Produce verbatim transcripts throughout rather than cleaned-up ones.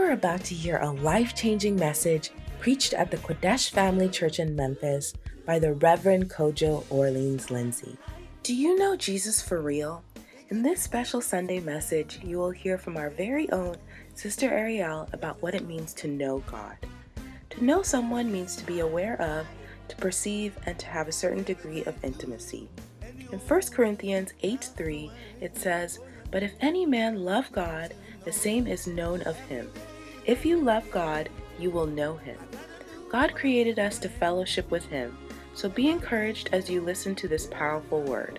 are about to hear a life-changing message preached at the Kodesh Family Church in Memphis by the Reverend Kojo Orleans Lindsay. Do you know Jesus for real? In this special Sunday message, you will hear from our very own Sister Ariel about what it means to know God. To know someone means to be aware of, to perceive, and to have a certain degree of intimacy. In First Corinthians eight three, it says, "But if any man love God, the same is known of him. If you love God, you will know him." God created us to fellowship with him, so be encouraged as you listen to this powerful word.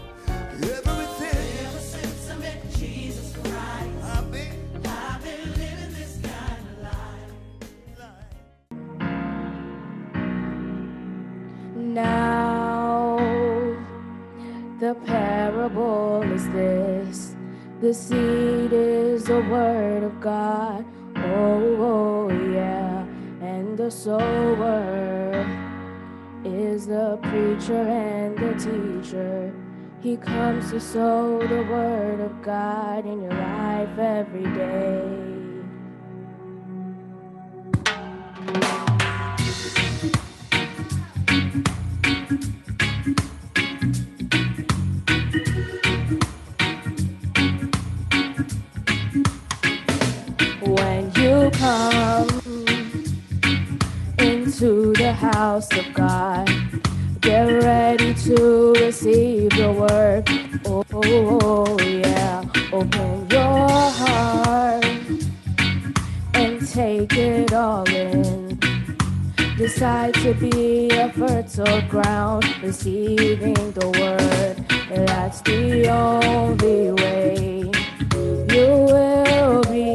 Now, the parable is this: the seed is the word of God, oh, oh yeah, and the sower is the preacher and the teacher. He comes to sow the word of God in your life every day. When you come into the house of God, get ready to receive the word. Oh, oh, yeah. Open your heart and take it all in. Decide to be a fertile ground, receiving the word. That's the only way you will be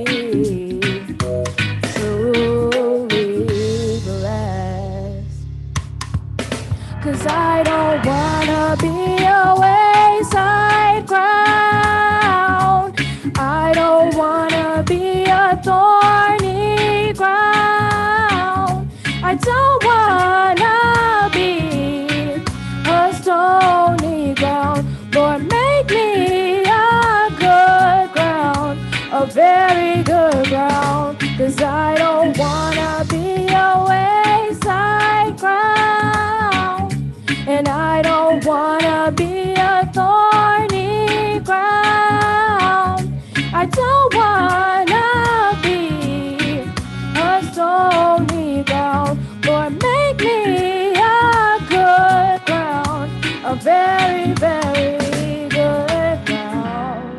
truly blessed. 'Cause I don't wanna be a wayside ground. I don't wanna be a thorny ground. I don't wanna be a stony ground. Lord, make me a good ground, a very good ground. 'Cause I don't wanna be a wayside ground, and I don't wanna be a thorny ground. I don't wanna be a stony ground. Lord, make me a good ground, a very, very good ground.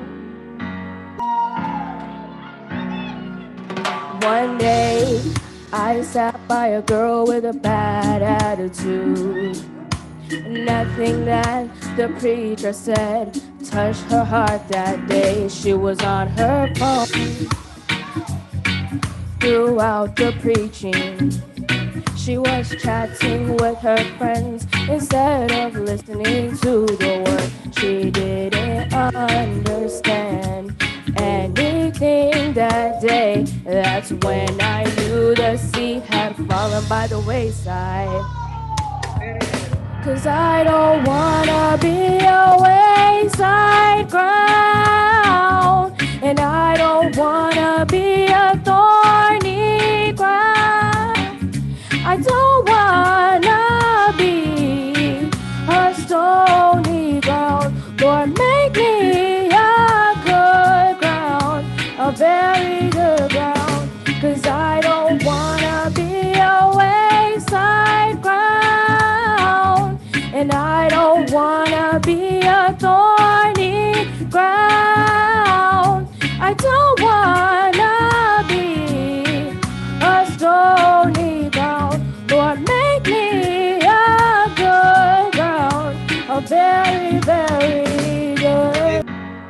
One day, I sat by a girl with a bad attitude. Nothing that the preacher said touched her heart that day. She was on her phone throughout the preaching. She was chatting with her friends instead of listening to the word. She didn't understand anything that day. That's when I knew the seed had fallen by the wayside. 'Cause I don't wanna be a wayside ground, and I don't wanna be a thorny ground. I don't wanna be a stony ground. Lord, make me a good ground, a very good ground. 'Cause I don't wanna be a wayside ground, and I don't wanna be a thorny ground. I don't wanna be a stony ground. Lord, make me a good ground, a very, very good.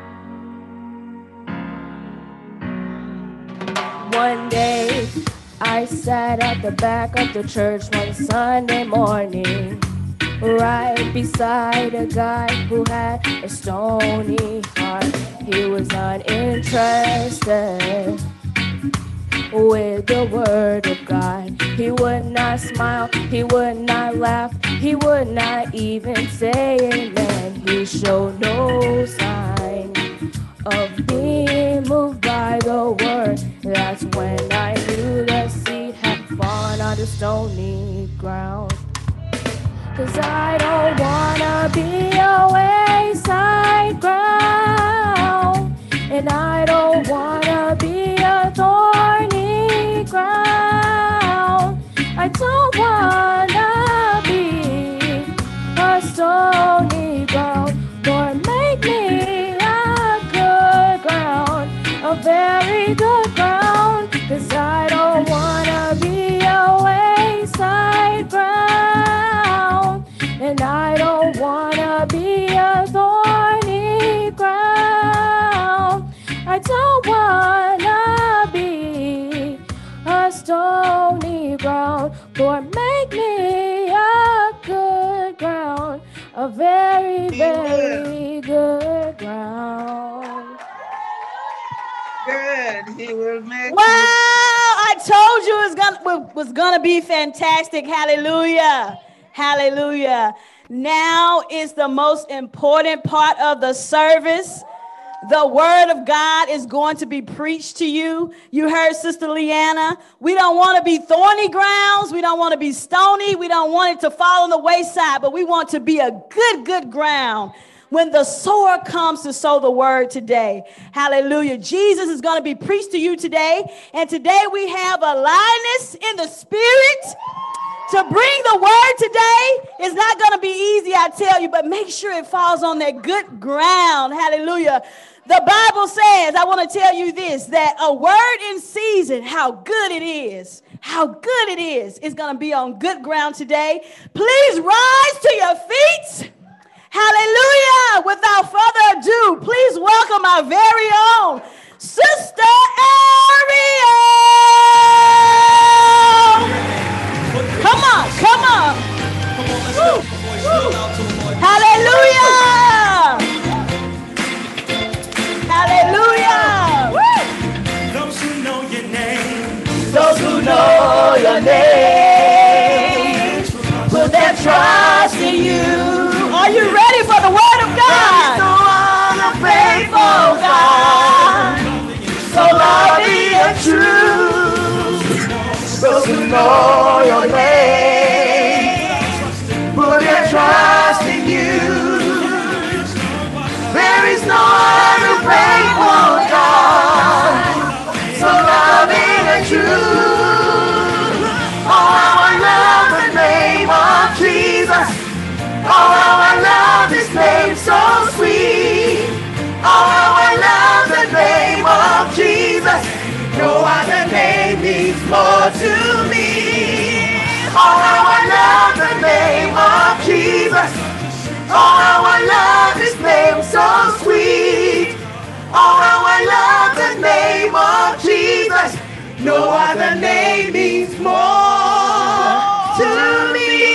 One day, I sat at the back of the church one Sunday morning, right beside a guy who had a stony heart. He was uninterested with the word of God. He would not smile, he would not laugh, he would not even say amen. He showed no sign of being moved by the word That's when I knew the seed had fallen on the stony ground. 'Cause I don't wanna be a wayside ground, and I don't wanna be a thorny ground. I don't wanna be a stony ground. Lord, make me a good ground, a very good ground. 'Cause I don't wanna be a wayside ground, and I don't wanna be a thorny ground. I don't wanna be a stony ground. Lord, make me a good ground, a very, very good ground. Good. He will make Wow, I told you it was gonna, was gonna be fantastic. Hallelujah. Hallelujah. Now is the most important part of the service. The word of God is going to be preached to you. You heard Sister Leanna. We don't want to be thorny grounds. We don't want to be stony. We don't want it to fall on the wayside, but we want to be a good, good ground when the sower comes to sow the word today. Hallelujah. Jesus is going to be preached to you today. And today we have a lioness in the spirit to bring the word today. It's not going to be easy, I tell you, but make sure it falls on that good ground. Hallelujah. The Bible says, I want to tell you this, that a word in season, how good it is, how good it is, is going to be on good ground today. Please rise to your feet. Hallelujah. Without further ado, please welcome our very own Sister Ariel. Come on, come on. Woo, woo. Hallelujah. Hallelujah. Woo. Those who know your name, those who know your name, put their trust in you. Are you ready for the word of God? So I'm a faithful God, so loving and true. Those who know your name, put their trust in you. There is no other faithful God, so loving and true. Oh, how I love the name of Jesus. Oh, how I love His name, so sweet. Oh, how I love the name of Jesus. No other name means more to me. Oh, how I love the name of Jesus. Oh, how I love His name, so sweet. Oh, how I love the name of Jesus. No other name means more to me.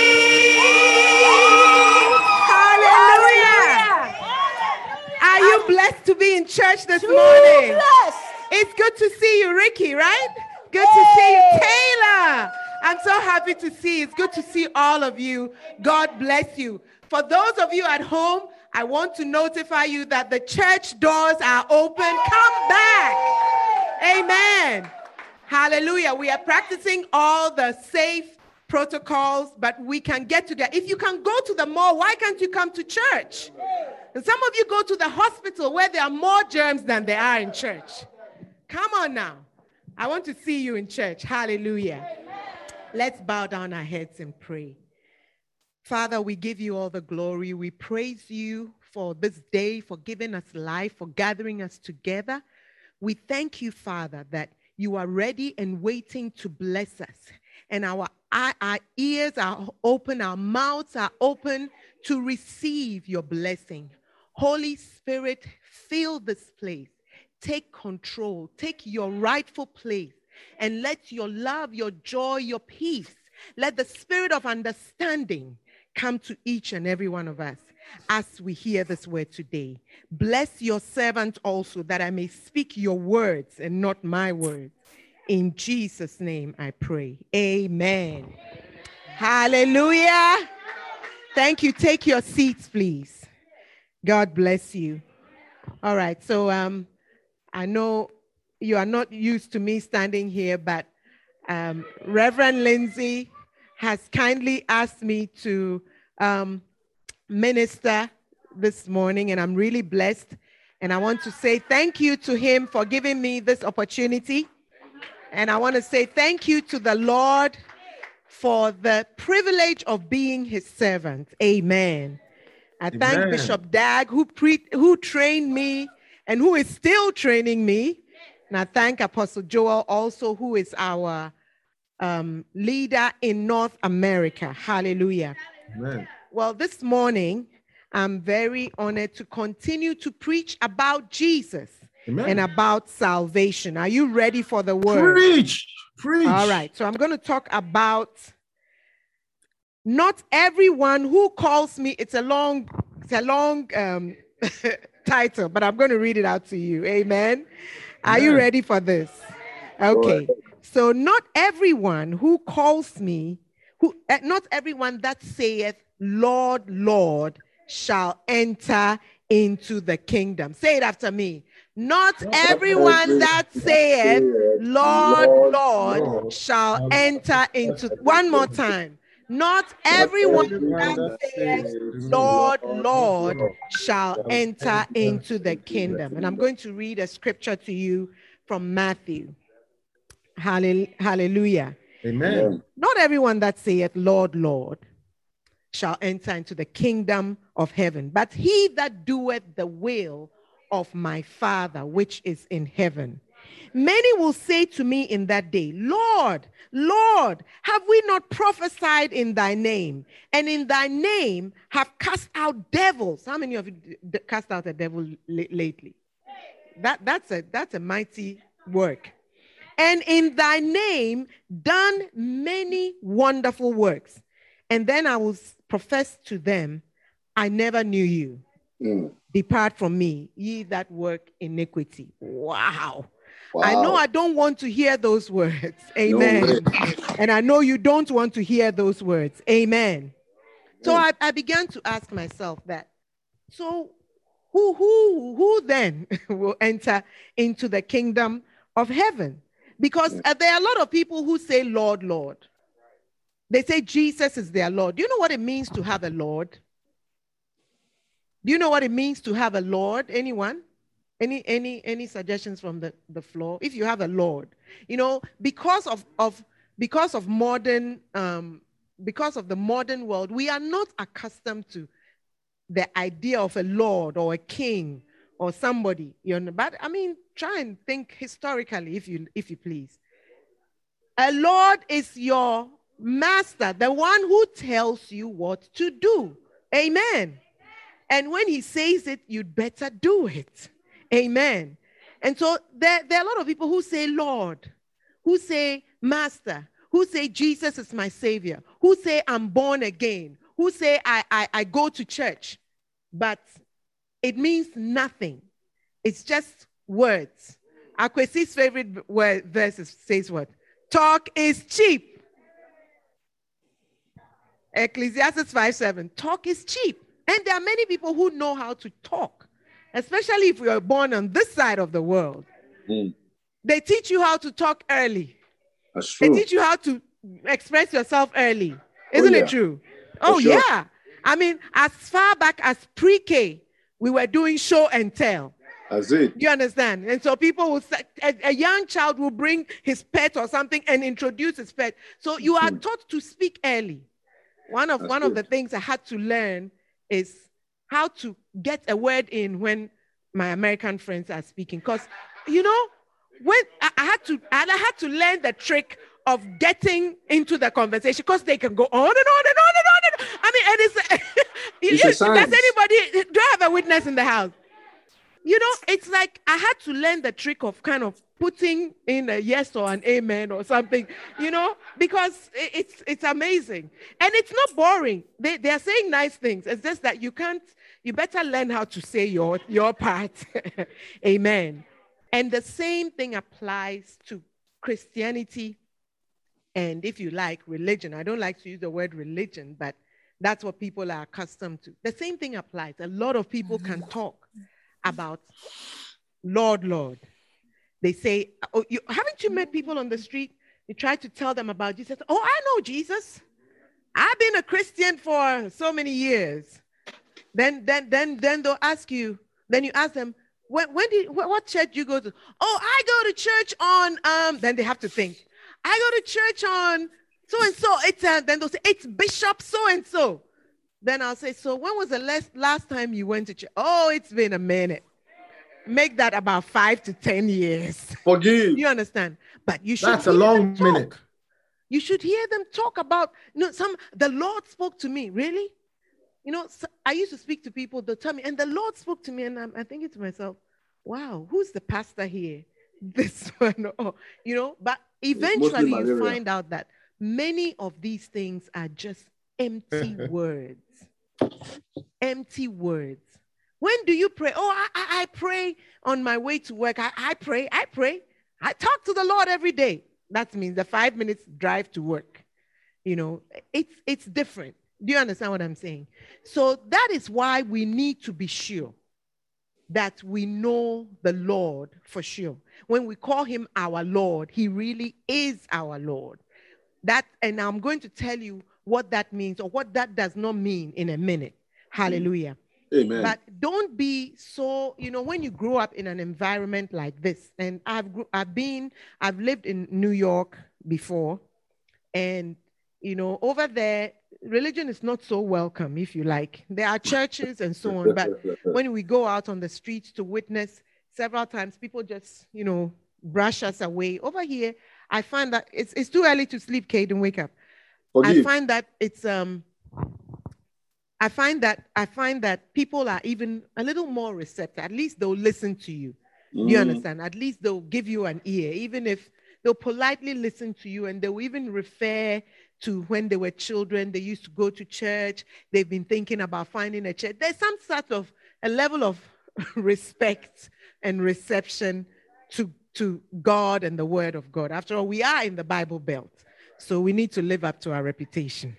Are you blessed to be in church this Too morning? blessed. It's good to see you, Ricky, right? Good to see you, Taylor. I'm so happy to see you. It's good to see all of you. God bless you. For those of you at home, I want to notify you that the church doors are open. Come back. Amen. Hallelujah. We are practicing all the safe protocols, but we can get together. If you can go to the mall, why can't you come to church? And some of you go to the hospital where there are more germs than there are in church. Come on now. I want to see you in church. Hallelujah. Amen. Let's bow down our heads and pray. Father, we give you all the glory. We praise you for this day, for giving us life, for gathering us together. We thank you, Father, that you are ready and waiting to bless us. And our, our, our ears are open, our mouths are open to receive your blessing. Holy Spirit, fill this place. Take control. Take your rightful place. And let your love, your joy, your peace, let the spirit of understanding come to each and every one of us as we hear this word today. Bless your servant also, that I may speak your words and not my words. In Jesus' name I pray. Amen. Amen. Hallelujah. Thank you. Take your seats, please. God bless you. All right. So um, I know you are not used to me standing here, but um, Reverend Lindsay has kindly asked me to um, minister this morning, and I'm really blessed. And I want to say thank you to him for giving me this opportunity. And I want to say thank you to the Lord for the privilege of being his servant. Amen. I Amen. thank Bishop Dag, who, pre- who trained me and who is still training me. And I thank Apostle Joel also, who is our um, leader in North America. Hallelujah. Amen. Well, this morning, I'm very honored to continue to preach about Jesus Amen. and about salvation. Are you ready for the word? Preach. Preach. All right. So I'm going to talk about not everyone who calls me. It's a long, it's a long um, title, but I'm going to read it out to you. Amen. Are you Amen. ready for this? Okay. So not everyone who calls me, who uh, not everyone that saith, Lord, Lord, shall enter into the kingdom. Say it after me. Not everyone that saith, Lord, Lord, shall enter into. One more time. Not everyone that saith, Lord, Lord, shall enter into the kingdom. And I'm going to read a scripture to you from Matthew. Hallelujah. Amen. Not everyone that saith, Lord, Lord, shall enter into the kingdom of heaven, but he that doeth the will of my Father which is in heaven. Many will say to me in that day, Lord, Lord, have we not prophesied in thy name, and in thy name have cast out devils? How many of you cast out a devil lately? That, that's, a, that's a mighty work. And in thy name done many wonderful works. And then I will profess to them, I never knew you. Mm. Depart from me, ye that work iniquity. Wow. Wow. I know I don't want to hear those words. Amen. No, and I know you don't want to hear those words. Amen. So mm. I, I began to ask myself that, so who, who, who then will enter into the kingdom of heaven? Because uh, there are a lot of people who say, Lord, Lord. They say Jesus is their Lord. Do you know what it means to have a Lord? Do you know what it means to have a Lord? Anyone? Any any any suggestions from the, the floor? If you have a Lord, you know, because of, of because of modern um, because of the modern world, we are not accustomed to the idea of a Lord or a king or somebody. You know, but I mean, try and think historically, if you if you please. A Lord is your master, the one who tells you what to do. Amen. And when he says it, you'd better do it. Amen. And so there, there are a lot of people who say Lord, who say Master, who say Jesus is my Savior, who say I'm born again, who say I, I, I go to church. But it means nothing. It's just words. Akwesi's favorite word, verse says what? Talk is cheap. Ecclesiastes five seven. Talk is cheap. And there are many people who know how to talk, especially if you are born on this side of the world. Mm. They teach you how to talk early. That's true. They teach you how to express yourself early. Isn't oh, yeah. it true? Oh, sure. yeah. I mean, as far back as pre-K, we were doing show and tell. That's it. You understand? And so people will say, a, a young child will bring his pet or something and introduce his pet. So you are taught to speak early. One of, one of the things I had to learn is how to get a word in when my American friends are speaking. Because, you know, when I, I had to, I had to learn the trick of getting into the conversation because they can go on and on and on and on. And, I mean, and it's, it's does anybody, do I have a witness in the house? You know, it's like I had to learn the trick of kind of putting in a yes or an amen or something, you know, because it's it's amazing. And it's not boring. They, they are saying nice things. It's just that you can't, you better learn how to say your, your part. Amen. And the same thing applies to Christianity and, if you like, religion. I don't like to use the word religion, but that's what people are accustomed to. The same thing applies. A lot of people can talk about Lord, Lord. they say, oh, you, haven't you met people on the street? You try to tell them about Jesus. Oh, I know Jesus. I've been a Christian for so many years. Then, then, then, then they'll ask you, then you ask them, when, when did, what, what church do you go to? Oh, I go to church on, um, then they have to think. I go to church on so-and-so. It's, uh, then they'll say, it's Bishop so-and-so. Then I'll say, so when was the last, last time you went to church? Oh, it's been a minute. Make that about five to ten years. Forgive. You understand? But you should. That's a long minute. You should hear them talk about, you know, some, the Lord spoke to me. Really? You know, so I used to speak to people, they'll tell me, and the Lord spoke to me, and I'm, I'm thinking to myself, wow, who's the pastor here? This one, or, you know, but eventually you find out that many of these things are just empty words. Empty words. When do you pray? Oh, I, I, I pray on my way to work. I, I pray, I pray. I talk to the Lord every day. That means the five minutes drive to work. You know, it's, it's different. Do you understand what I'm saying? So that is why we need to be sure that we know the Lord for sure. When we call him our Lord, he really is our Lord. That, and I'm going to tell you what that means or what that does not mean in a minute. Hallelujah. Amen. But don't be so, you know, when you grow up in an environment like this, and I've, I've been, I've lived in New York before, and, you know, over there, religion is not so welcome, if you like. There are churches and so on, but when we go out on the streets to witness, several times people just, you know, brush us away. Over here, I find that it's, it's too early to sleep, Kate, and wake up. Forgive. I find that it's, um, I find that, I find that people are even a little more receptive. At least they'll listen to you. Mm. You understand? At least they'll give you an ear, even if they'll politely listen to you, and they'll even refer to when they were children, they used to go to church. They've been thinking about finding a church. There's some sort of a level of respect and reception to, to God and the word of God. After all, we are in the Bible Belt, so we need to live up to our reputation.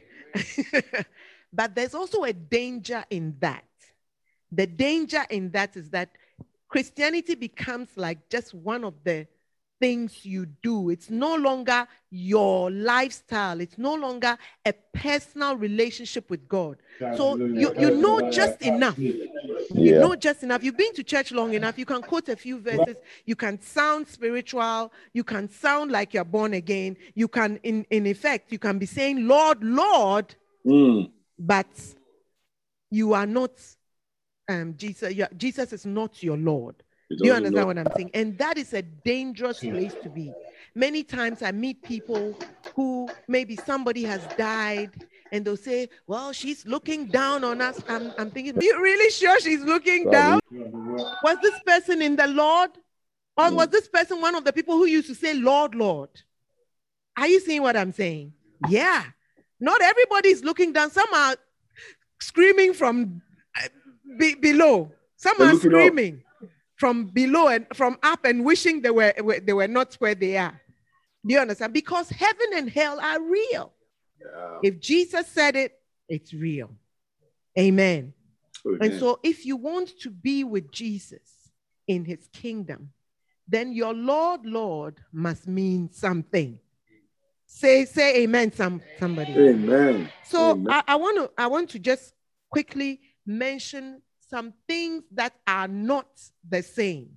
But there's also a danger in that. The danger in that is that Christianity becomes like just one of the things you do. It's no longer your lifestyle. It's no longer a personal relationship with God. So you, you know just enough. You yeah. know just enough. You've been to church long enough. You can quote a few verses. You can sound spiritual. You can sound like you're born again. You can, in, in effect, you can be saying, Lord, Lord, mm. but you are not, um, Jesus, Jesus is not your Lord. Do you understand know. what I'm saying? And that is a dangerous place to be. Many times I meet people who maybe somebody has died and they'll say, well, she's looking down on us. I'm, I'm thinking, are you really sure she's looking down? Was this person in the Lord? Or was this person one of the people who used to say, Lord, Lord? Are you seeing what I'm saying? Yeah. Not everybody is looking down. Some are screaming from be below. Some They're are screaming up. from below and from up and wishing they were, they were not where they are. Do you understand? Because heaven and hell are real. Yeah. If Jesus said it, it's real. Amen. Amen. And so if you want to be with Jesus in his kingdom, then your Lord, Lord must mean something. Say, say amen, some, somebody. Amen. So amen. I, I want to I want to just quickly mention some things that are not the same.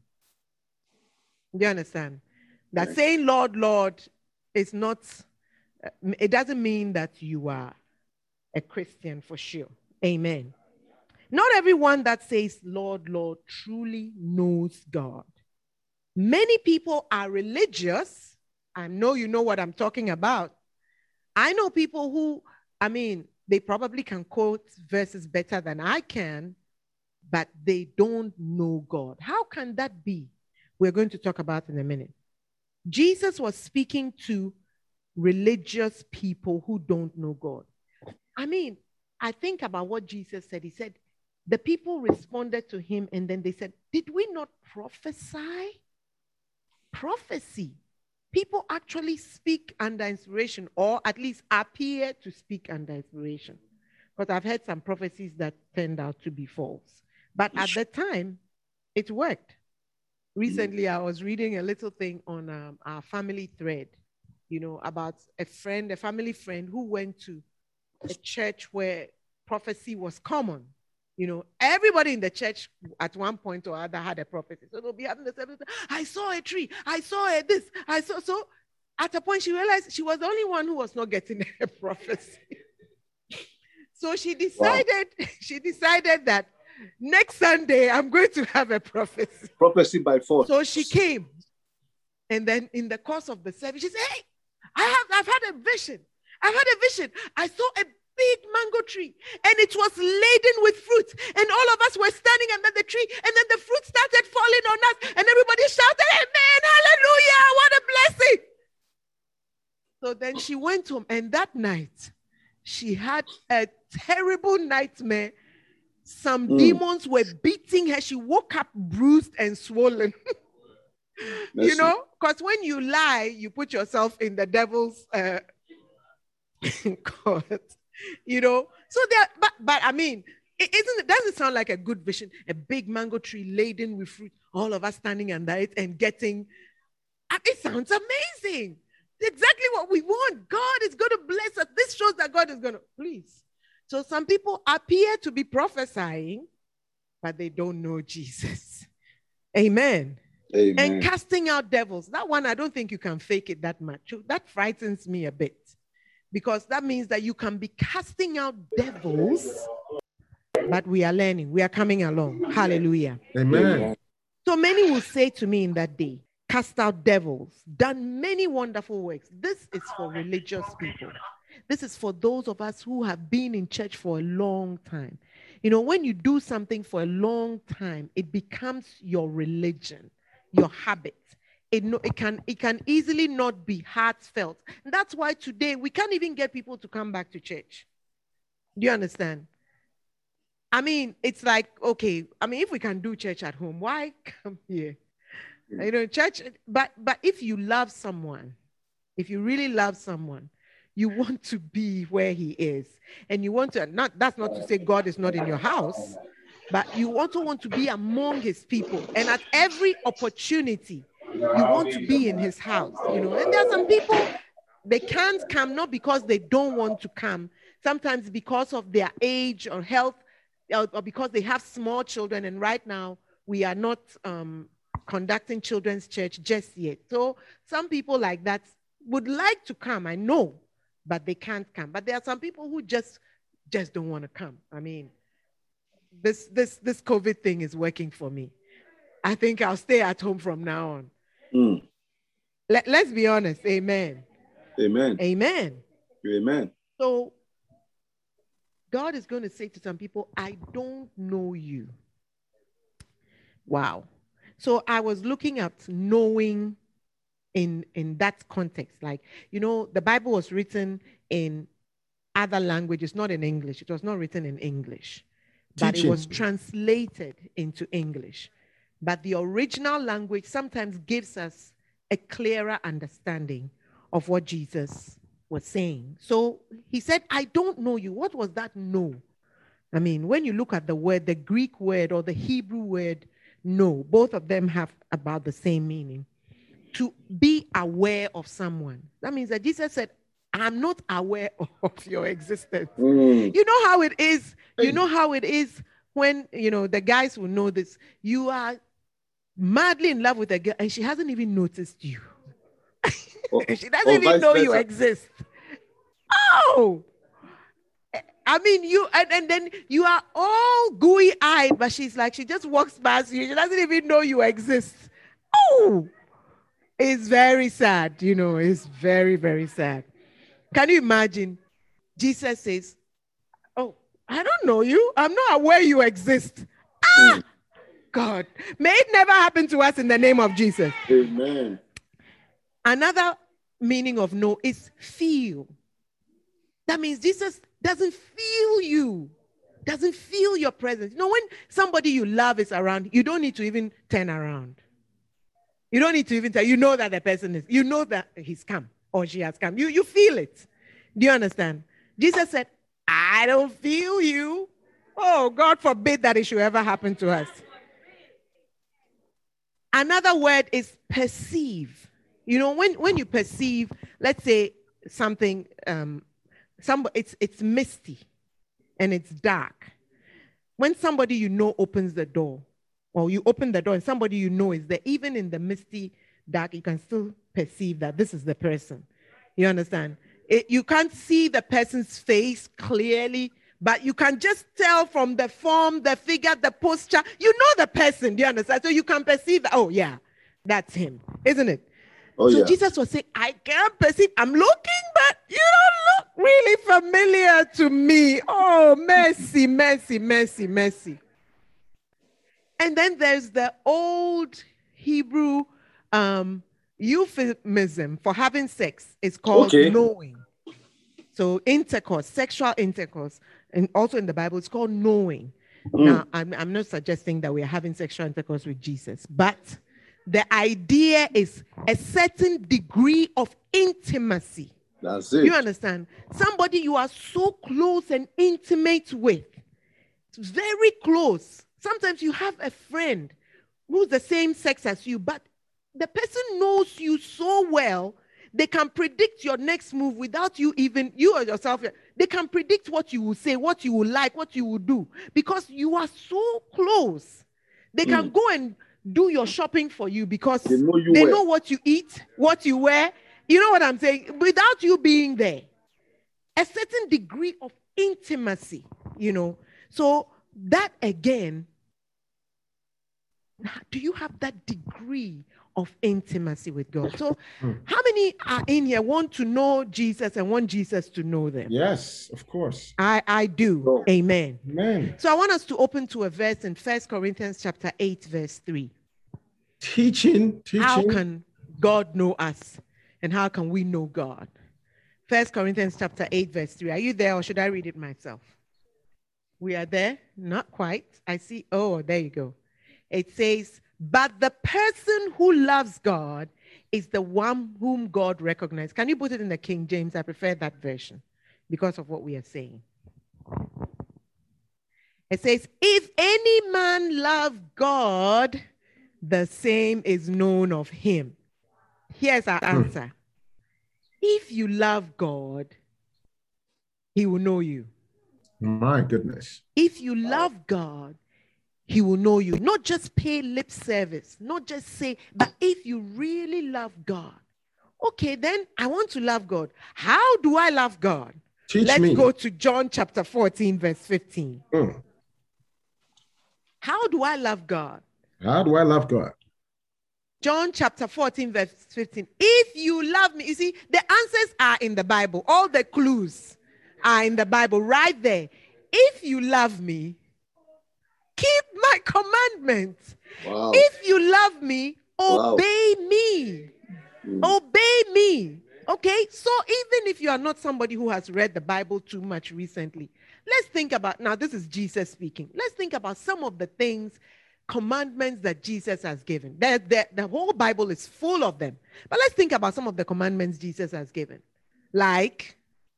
Do you understand? That saying Lord, Lord is not, it doesn't mean that you are a Christian for sure. Amen. Not everyone that says Lord, Lord truly knows God. Many people are religious. I know you know what I'm talking about. I know people who, I mean, they probably can quote verses better than I can, but they don't know God. How can that be? We're going to talk about in a minute. Jesus was speaking to religious people who don't know God. I mean, I think about what Jesus said. He said, the people responded to him and then they said, did we not prophesy? Prophecy. People actually speak under inspiration, or at least appear to speak under inspiration. Because I've heard some prophecies that turned out to be false. But at the time, it worked. recently I was reading a little thing on um, our family thread, you know, about a friend, a family friend who went to a church where prophecy was common. You know, everybody in the church at one point or other had a prophecy. So they'll be having the same thing. I saw a tree. I saw a this. I saw. So at a point she realized she was the only one who was not getting a prophecy. So she decided, wow. she decided that next Sunday I'm going to have a prophecy. Prophecy by force. So she came. And then in the course of the service, she said, hey, I have, I've had a vision. I've had a vision. I saw a big mango tree and it was laden with fruit. And all of us were standing under the tree. And then the fruit started falling on us. And everybody shouted, amen, hallelujah, what a blessing. So then she went home. And that night, she had a terrible nightmare. Some mm. demons were beating her. She woke up bruised and swollen. You know, because when you lie, you put yourself in the devil's uh, court. You know, so there. But but I mean, it isn't. It doesn't sound like a good vision. A big mango tree laden with fruit. All of us standing under it and getting. It sounds amazing. Exactly what we want. God is going to bless us. This shows that God is going to please. So some people appear to be prophesying, but they don't know Jesus. Amen. Amen. And casting out devils. That one, I don't think you can fake it that much. That frightens me a bit. Because that means that you can be casting out devils, but we are learning. We are coming along. Hallelujah. Amen. So many will say to me in that day, cast out devils, done many wonderful works. This is for religious people. This is for those of us who have been in church for a long time. You know, when you do something for a long time, it becomes your religion, your habit. It, no, it, can, it can easily not be heartfelt. And that's why today we can't even get people to come back to church. Do you understand? I mean, it's like, okay, I mean, if we can do church at home, why come here? You know, church, but but if you love someone, if you really love someone, you want to be where he is. And you want to, not that's not to say God is not in your house, but you also want to be among his people. And at every opportunity, you want to be in his house, you know. And there are some people, they can't come, not because they don't want to come, sometimes because of their age or health, or, or because they have small children. And right now, we are not um, conducting children's church just yet. So some people like that would like to come, I know, but they can't come. But there are some people who just, just don't want to come. I mean, this, this, this COVID thing is working for me. I think I'll stay at home from now on. Mm. Let, let's be honest. Amen. Amen. Amen. Amen. So God is going to say to some people, I don't know you. Wow. So I was looking at knowing in, in that context. Like, you know, the Bible was written in other languages, not in English. It was not written in English, but Teaching. It was translated into English. But the original language sometimes gives us a clearer understanding of what Jesus was saying. So he said, I don't know you. What was that know? I mean, when you look at the word, the Greek word or the Hebrew word, know, both of them have about the same meaning. To be aware of someone. That means that Jesus said, I'm not aware of your existence. Mm. You know how it is. You know how it is when, you know, the guys will know this. You are madly in love with a girl and she hasn't even noticed you. Oh, she doesn't oh, even know versa. You exist. Oh, I mean, you, and, and then you are all gooey-eyed, but she's like, she just walks past you. She doesn't even know you exist. Oh, it's very sad. You know, it's very, very sad. Can you imagine? Jesus says, oh, I don't know you. I'm not aware you exist. Ah! Mm. God, may it never happen to us in the name of Jesus. Amen. Another meaning of know is feel. That means Jesus doesn't feel you, doesn't feel your presence. You know, when somebody you love is around, you don't need to even turn around. You don't need to even tell, you know that the person is, you know that he's come or she has come. You, you feel it. Do you understand? Jesus said, I don't feel you. Oh, God forbid that it should ever happen to us. Another word is perceive. You know, when, when you perceive, let's say something, um, some, it's, it's misty and it's dark. When somebody you know opens the door, or you open the door and somebody you know is there, even in the misty dark, you can still perceive that this is the person. You understand? It, you can't see the person's face clearly, but you can just tell from the form, the figure, the posture. You know the person, do you understand? So you can perceive that, oh yeah, that's him, isn't it? Oh, so yeah. Jesus was saying, I can't perceive, I'm looking, but you don't look really familiar to me. Oh, mercy, mercy, mercy, mercy. And then there's the old Hebrew um, euphemism for having sex. It's called Okay. knowing. So intercourse, sexual intercourse, and also in the Bible, it's called knowing. Mm. Now, I'm, I'm not suggesting that we're having sexual intercourse with Jesus, but the idea is a certain degree of intimacy. That's it. You understand? Somebody you are so close and intimate with, very close. Sometimes you have a friend who's the same sex as you, but the person knows you so well, they can predict your next move without you even, you or yourself, they can predict what you will say, what you will like, what you will do, because you are so close. They can Mm. go and do your shopping for you because They know you they well. know what you eat, what you wear. You know what I'm saying? Without you being there. A certain degree of intimacy, you know. So that again, do you have that degree of intimacy with God? So how many are in here want to know Jesus and want Jesus to know them? Yes, of course. I, I do. Oh. Amen. Amen. So I want us to open to a verse in First Corinthians chapter eight, verse three. Teaching, teaching. How can God know us? And how can we know God? First Corinthians chapter eight, verse three. Are you there or should I read it myself? We are there? Not quite. I see. Oh, there you go. It says, but the person who loves God is the one whom God recognizes. Can you put it in the King James? I prefer that version because of what we are saying. It says, if any man love God, the same is known of him. Here's our answer. If you love God, he will know you. My goodness. If you love God, he will know you. Not just pay lip service, not just say, but if you really love God, okay, then I want to love God. How do I love God? Teach Let's me. go to John chapter fourteen, verse fifteen. Mm. How do I love God? How do I love God? John chapter fourteen, verse fifteen. If you love me, you see, the answers are in the Bible. All the clues are in the Bible right there. If you love me, keep my commandments. Wow. If you love me, Wow. obey me. Mm. Obey me. Okay? So even if you are not somebody who has read the Bible too much recently, let's think about, now this is Jesus speaking. Let's think about some of the things, commandments that Jesus has given. The, the, the whole Bible is full of them. But let's think about some of the commandments Jesus has given. Like,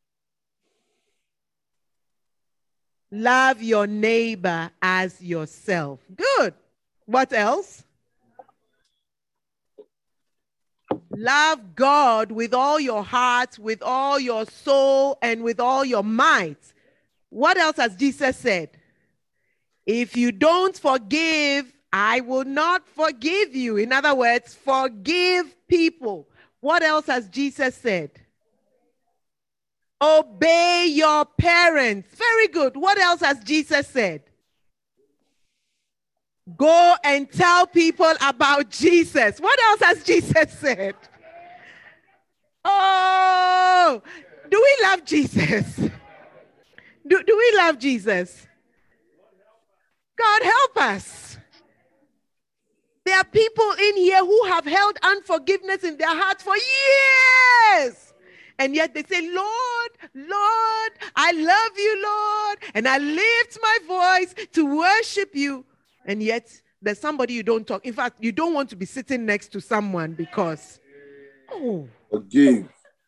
love your neighbor as yourself. Good. What else? Love God with all your heart, with all your soul, and with all your might. What else has Jesus said? If you don't forgive, I will not forgive you. In other words, forgive people. What else has Jesus said? Obey your parents. Very good. What else has Jesus said? Go and tell people about Jesus. What else has Jesus said? Oh, do we love Jesus? Do, do we love Jesus? God help us. There are people in here who have held unforgiveness in their hearts for years. And yet they say, Lord, Lord, I love you, Lord. And I lift my voice to worship you. And yet there's somebody you don't talk. In fact, you don't want to be sitting next to someone because, oh. Forgive.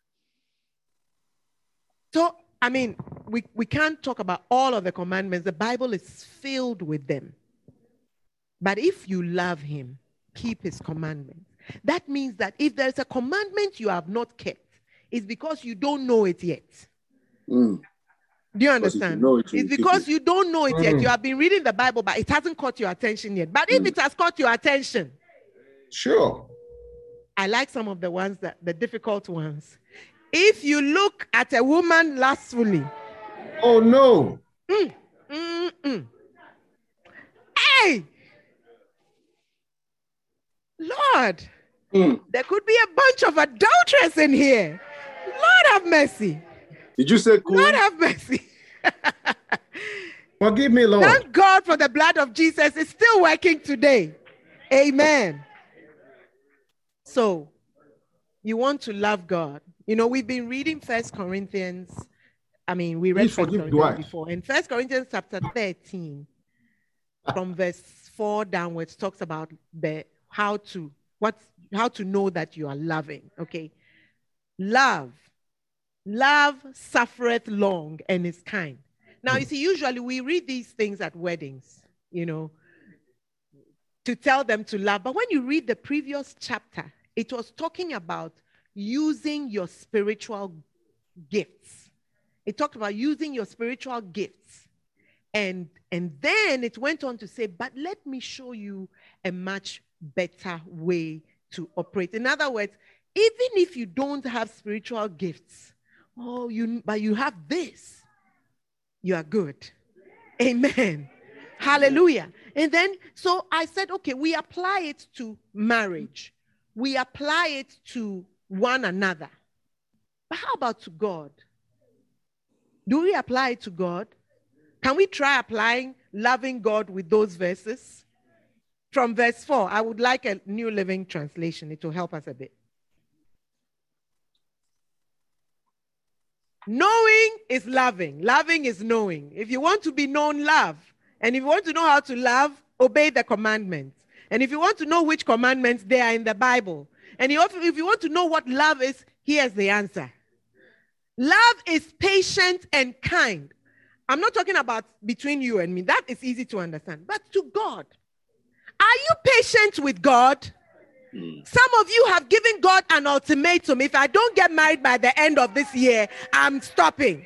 So, I mean, we, we can't talk about all of the commandments. The Bible is filled with them. But if you love him, keep his commandments. That means that if there's a commandment you have not kept, it's because you don't know it yet. Mm. Do you understand? You know it, it's you because it. you don't know it Mm. yet. You have been reading the Bible, but it hasn't caught your attention yet. But if Mm. it has caught your attention, Sure. I like some of the ones that the difficult ones. If you look at a woman lustfully, Oh no. mm, mm, mm. Hey, Lord, Mm. there could be a bunch of adulterers in here. Lord have mercy. Did you say cool? Lord have mercy. Forgive me, Lord. Thank God for the blood of Jesus. It's still working today. Amen. So, you want to love God. You know, we've been reading First Corinthians. I mean, we read Please First forgive Corinthians Dwight. before. In First Corinthians chapter thirteen, from verse four downwards, talks about the how to what how to know that you are loving. Okay, love, love suffereth long and is kind. Now, you see, usually we read these things at weddings, you know, to tell them to love. But when you read the previous chapter, it was talking about using your spiritual gifts. It talked about using your spiritual gifts. And, and then it went on to say, but let me show you a much better way to operate. In other words, even if you don't have spiritual gifts, oh, you but you have this, you are good. Amen. Hallelujah. And then, so I said, okay, we apply it to marriage. We apply it to one another. But how about to God? Do we apply it to God? Can we try applying loving God with those verses? From verse four, I would like a New Living Translation. It will help us a bit. Knowing is loving. Loving is knowing. If you want to be known, love. And if you want to know how to love, obey the commandments. And if you want to know which commandments they are in the Bible. And if you want to know what love is, here's the answer. Love is patient and kind. I'm not talking about between you and me. That is easy to understand. But to God. Are you patient with God? Mm. Some of you have given God an ultimatum. If I don't get married by the end of this year, I'm stopping.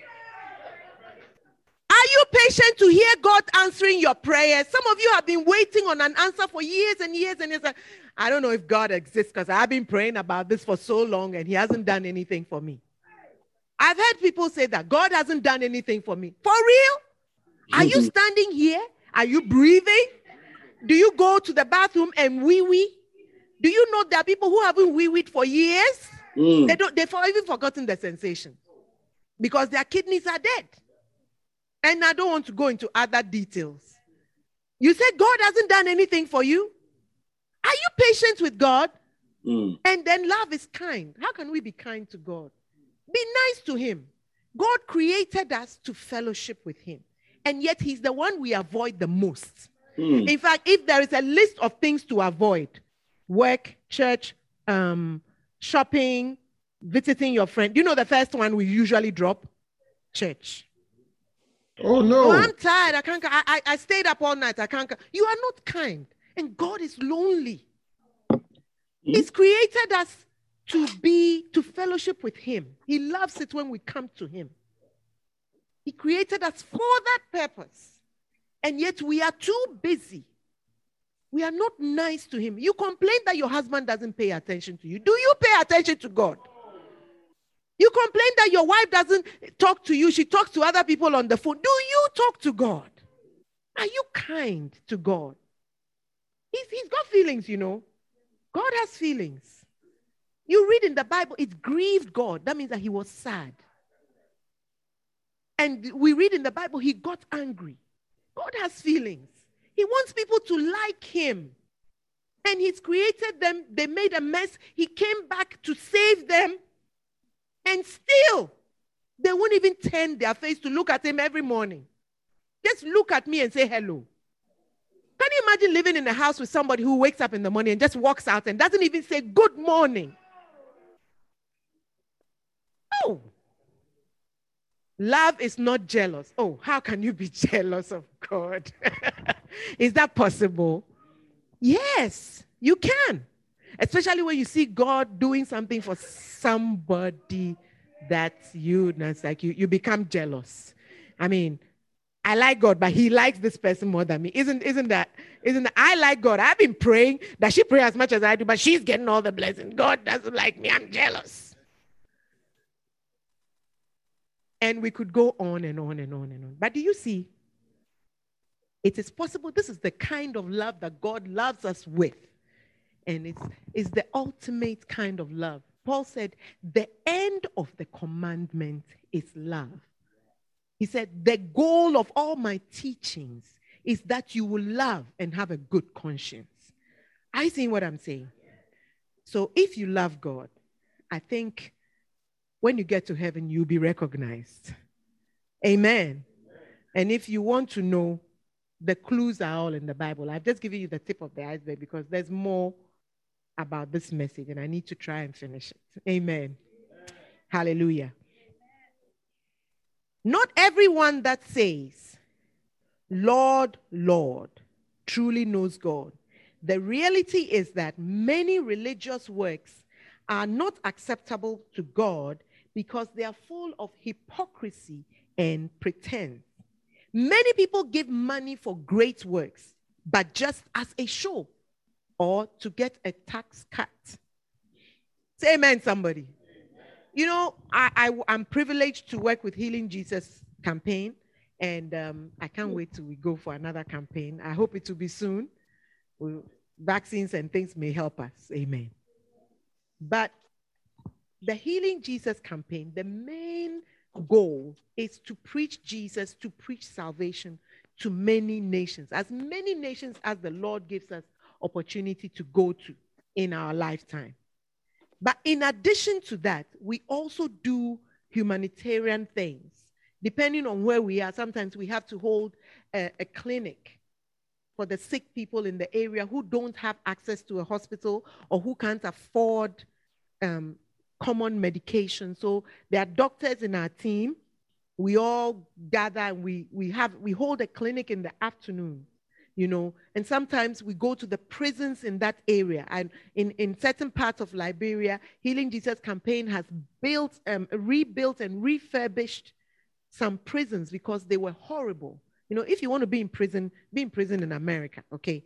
Are you patient to hear God answering your prayers? Some of you have been waiting on an answer for years and years and years. I don't know if God exists because I've been praying about this for so long and he hasn't done anything for me. I've heard people say that God hasn't done anything for me. For real? Are you standing here? Are you breathing? Do you go to the bathroom and wee-wee? Do you know there are people who haven't wee-weed for years? Mm. They don't, they've even forgotten the sensation because their kidneys are dead. And I don't want to go into other details. You say God hasn't done anything for you? Are you patient with God? Mm. And then love is kind. How can we be kind to God? Be nice to him. God created us to fellowship with him. And yet he's the one we avoid the most. Mm. In fact, if there is a list of things to avoid, work, church, um, shopping, visiting your friend. You know the first one we usually drop? Church. Oh, no. Oh, I'm tired. I can't. I, I, I stayed up all night. I can't. You are not kind. And God is lonely. Mm. He's created us to be, to fellowship with him. He loves it when we come to him. He created us for that purpose. And yet we are too busy. We are not nice to him. You complain that your husband doesn't pay attention to you. Do you pay attention to God? You complain that your wife doesn't talk to you. She talks to other people on the phone. Do you talk to God? Are you kind to God? He's, he's got feelings, you know. God has feelings. You read in the Bible, it grieved God. That means that he was sad. And we read in the Bible, he got angry. God has feelings. He wants people to like him. And he's created them. They made a mess. He came back to save them. And still, they won't even turn their face to look at him every morning. Just look at me and say hello. Can you imagine living in a house with somebody who wakes up in the morning and just walks out and doesn't even say good morning? Oh. Love is not jealous. Oh, how can you be jealous of God? Is that possible? Yes. You can. Especially when you see God doing something for somebody that's you, and it's like you, you become jealous. I mean, I like God, but he likes this person more than me. Isn't, isn't that, isn't that, I like God. I've been praying that she pray as much as I do, but she's getting all the blessings. God doesn't like me. I'm jealous. And we could go on and on and on and on. But do you see? It is possible. This is the kind of love that God loves us with. And it's, it's the ultimate kind of love. Paul said, the end of the commandment is love. He said, the goal of all my teachings is that you will love and have a good conscience. Are you seeing what I'm saying? So if you love God, I think when you get to heaven, you'll be recognized. Amen. And if you want to know, the clues are all in the Bible. I've just given you the tip of the iceberg because there's more about this message and I need to try and finish it. Amen. Hallelujah. Not everyone that says, Lord, Lord, truly knows God. The reality is that many religious works are not acceptable to God because they are full of hypocrisy and pretense. Many people give money for great works, but just as a show or to get a tax cut. Say amen, somebody. You know, I, I, I'm privileged to work with Healing Jesus campaign, and um, I can't wait till we go for another campaign. I hope it will be soon. We'll, vaccines and things may help us. Amen. But the Healing Jesus campaign, the main goal is to preach Jesus, to preach salvation to many nations, as many nations as the Lord gives us opportunity to go to in our lifetime. But in addition to that, we also do humanitarian things. Depending on where we are, sometimes we have to hold a, a clinic for the sick people in the area who don't have access to a hospital or who can't afford um, common medication. So there are doctors in our team. We all gather and we, we, have, we hold a clinic in the afternoon. You know, and sometimes we go to the prisons in that area. And in, in certain parts of Liberia, Healing Jesus campaign has built, um, rebuilt and refurbished some prisons because they were horrible. You know, if you want to be in prison, be in prison in America, okay?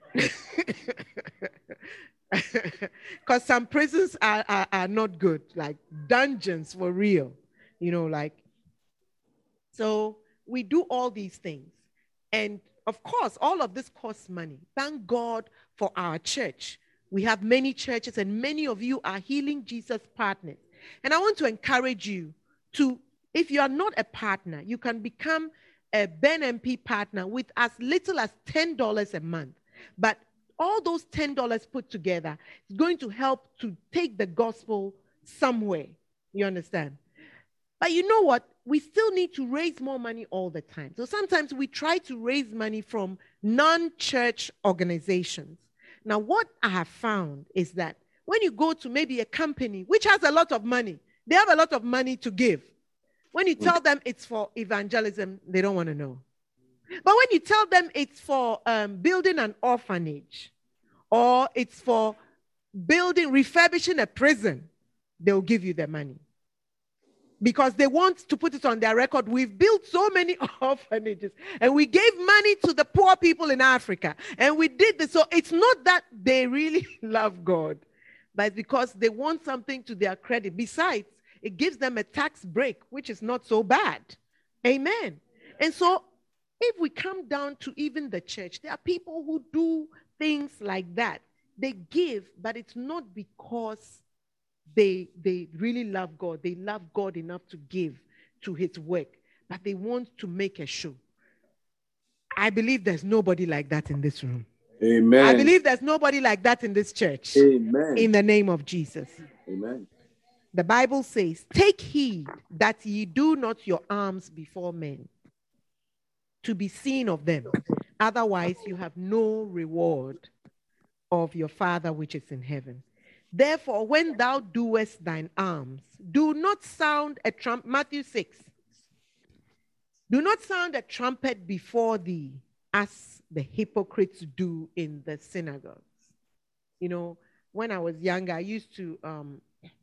Because some prisons are, are, are not good, like dungeons for real, you know, like. So we do all these things. And of course, all of this costs money. Thank God for our church. We have many churches and many of you are Healing Jesus partners. And I want to encourage you to, if you are not a partner, you can become a Ben M P partner with as little as ten dollars a month. But all those ten dollars put together is going to help to take the gospel somewhere. You understand? But you know what? We still need to raise more money all the time. So sometimes we try to raise money from non-church organizations. Now, what I have found is that when you go to maybe a company which has a lot of money, they have a lot of money to give. When you tell them it's for evangelism, they don't want to know. But when you tell them it's for um, building an orphanage or it's for building, refurbishing a prison, they'll give you the money. Because they want to put it on their record. We've built so many orphanages and we gave money to the poor people in Africa. And we did this. So it's not that they really love God, but it's because they want something to their credit. Besides, it gives them a tax break, which is not so bad. Amen. And so if we come down to even the church, there are people who do things like that. They give, but it's not because They, they really love God. They love God enough to give to his work, but they want to make a show. I believe there's nobody like that in this room. Amen. I believe there's nobody like that in this church. Amen. In the name of Jesus. Amen. The Bible says, take heed that ye do not your alms before men to be seen of them. Otherwise, you have no reward of your Father which is in heaven. Therefore, when thou doest thine alms, do not sound a trumpet. Matthew six. Do not sound a trumpet before thee, as the hypocrites do in the synagogues You know, when I was younger, I used to um,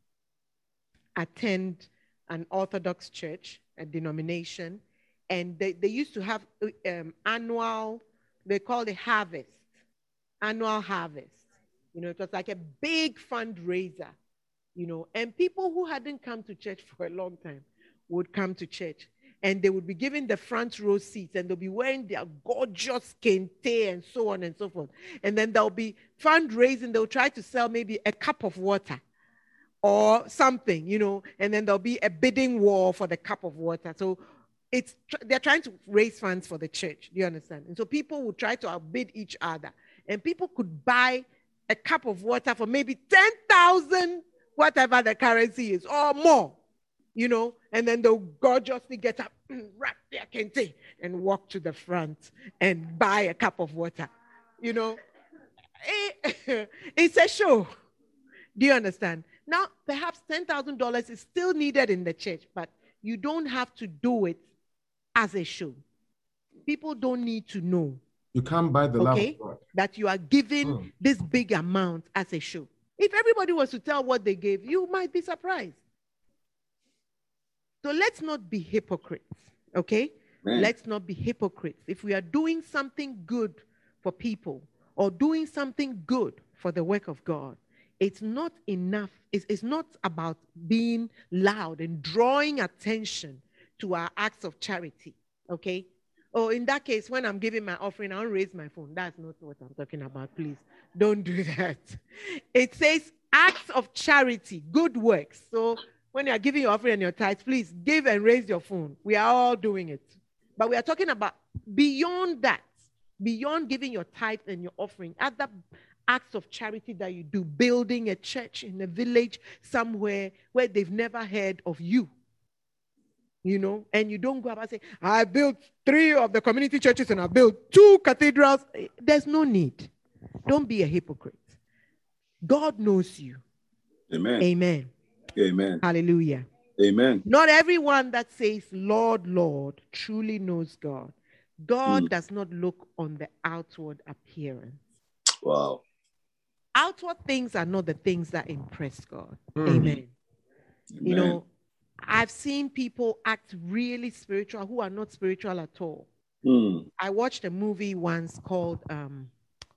attend an Orthodox church, a denomination, and they, they used to have um, annual, they call it harvest, annual harvest. You know, it was like a big fundraiser, you know, and people who hadn't come to church for a long time would come to church, and they would be given the front row seats, and they'll be wearing their gorgeous kente and so on and so forth. And then there'll be fundraising. They'll try to sell maybe a cup of water or something, you know, and then there'll be a bidding war for the cup of water. So it's they're trying to raise funds for the church. Do you understand? And so people would try to outbid each other, and people could buy a cup of water for maybe ten thousand, whatever the currency is, or more, you know, and then they'll gorgeously get up, wrap their kente, and walk to the front and buy a cup of water. You know, it's a show. Do you understand? Now, perhaps ten thousand dollars is still needed in the church, but you don't have to do it as a show. People don't need to know. You can't buy the love Okay, of God. that you are giving Mm. this big amount as a show. If everybody was to tell what they gave, you might be surprised. So let's not be hypocrites, okay? Man. Let's not be hypocrites. If we are doing something good for people or doing something good for the work of God, it's not enough. It's, it's not about being loud and drawing attention to our acts of charity, okay? Oh, in that case, when I'm giving my offering, I'll raise my phone. That's not what I'm talking about, please. Don't do that. It says acts of charity, good works. So when you're giving your offering and your tithes, please give and raise your phone. We are all doing it. But we are talking about beyond that, beyond giving your tithe and your offering, other acts of charity that you do, building a church in a village somewhere where they've never heard of you. You know, and you don't go up and say, I built three of the community churches and I built two cathedrals. There's no need. Don't be a hypocrite. God knows you. Amen. Amen. Amen. Hallelujah. Amen. Not everyone that says, Lord, Lord, truly knows God. God Mm. does not look on the outward appearance. Wow. Outward things are not the things that impress God. Mm. Amen. You Amen. know, I've seen people act really spiritual who are not spiritual at all. Mm. I watched a movie once called um,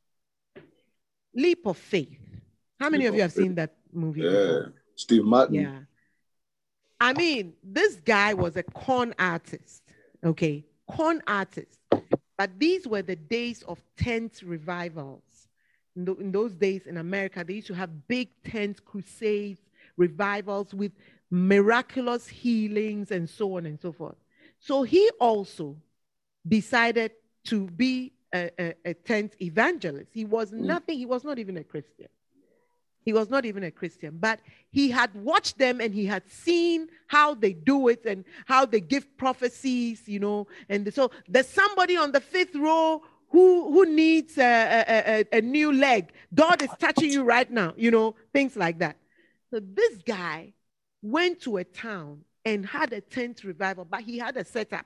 Leap of Faith. How many Leap of you of have seen that movie Yeah. before? Steve Martin. Yeah. I mean, this guy was a con artist, okay? Con artist. But these were the days of tent revivals. In, th- in those days in America, they used to have big tent crusades, revivals with miraculous healings and so on and so forth. So he also decided to be a, a, a tent evangelist. He was nothing, he was not even a Christian. He was not even a Christian, but he had watched them and he had seen how they do it and how they give prophecies, you know. And so there's somebody on the fifth row who, who needs a, a, a, a new leg. God is touching you right now, you know, things like that. So this guy went to a town and had a tent revival, but he had a setup.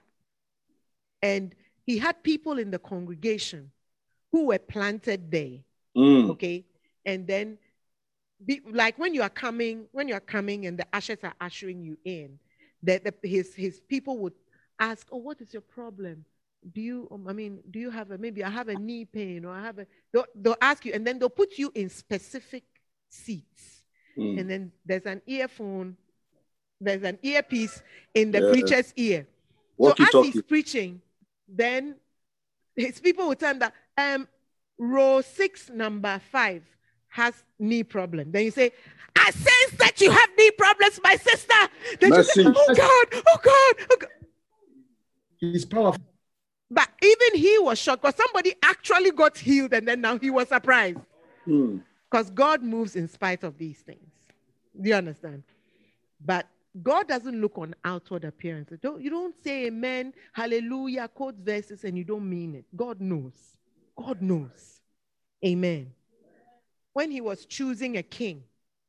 And he had people in the congregation who were planted there, Mm. okay? And then, be, like when you are coming, when you are coming and the ushers are ushering you in, that the, his, his people would ask, oh, what is your problem? Do you, um, I mean, do you have a, maybe I have a knee pain or I have a, they'll, they'll ask you and then they'll put you in specific seats. Mm. And then there's an earphone, there's an earpiece in the Yeah. preacher's ear. Walkie so as talkie. he's preaching, then his people will tell him that um, row six, number five has knee problem. Then you say, I sense that you have knee problems, my sister. Then you say, Mercy. oh God, oh God, oh God. He's powerful. But even he was shocked because somebody actually got healed and then now he was surprised. Mm. Because God moves in spite of these things. Do you understand? But God doesn't look on outward appearances. Don't, you don't say amen, hallelujah, quote verses, and you don't mean it. God knows. God knows. Amen. When he was choosing a king,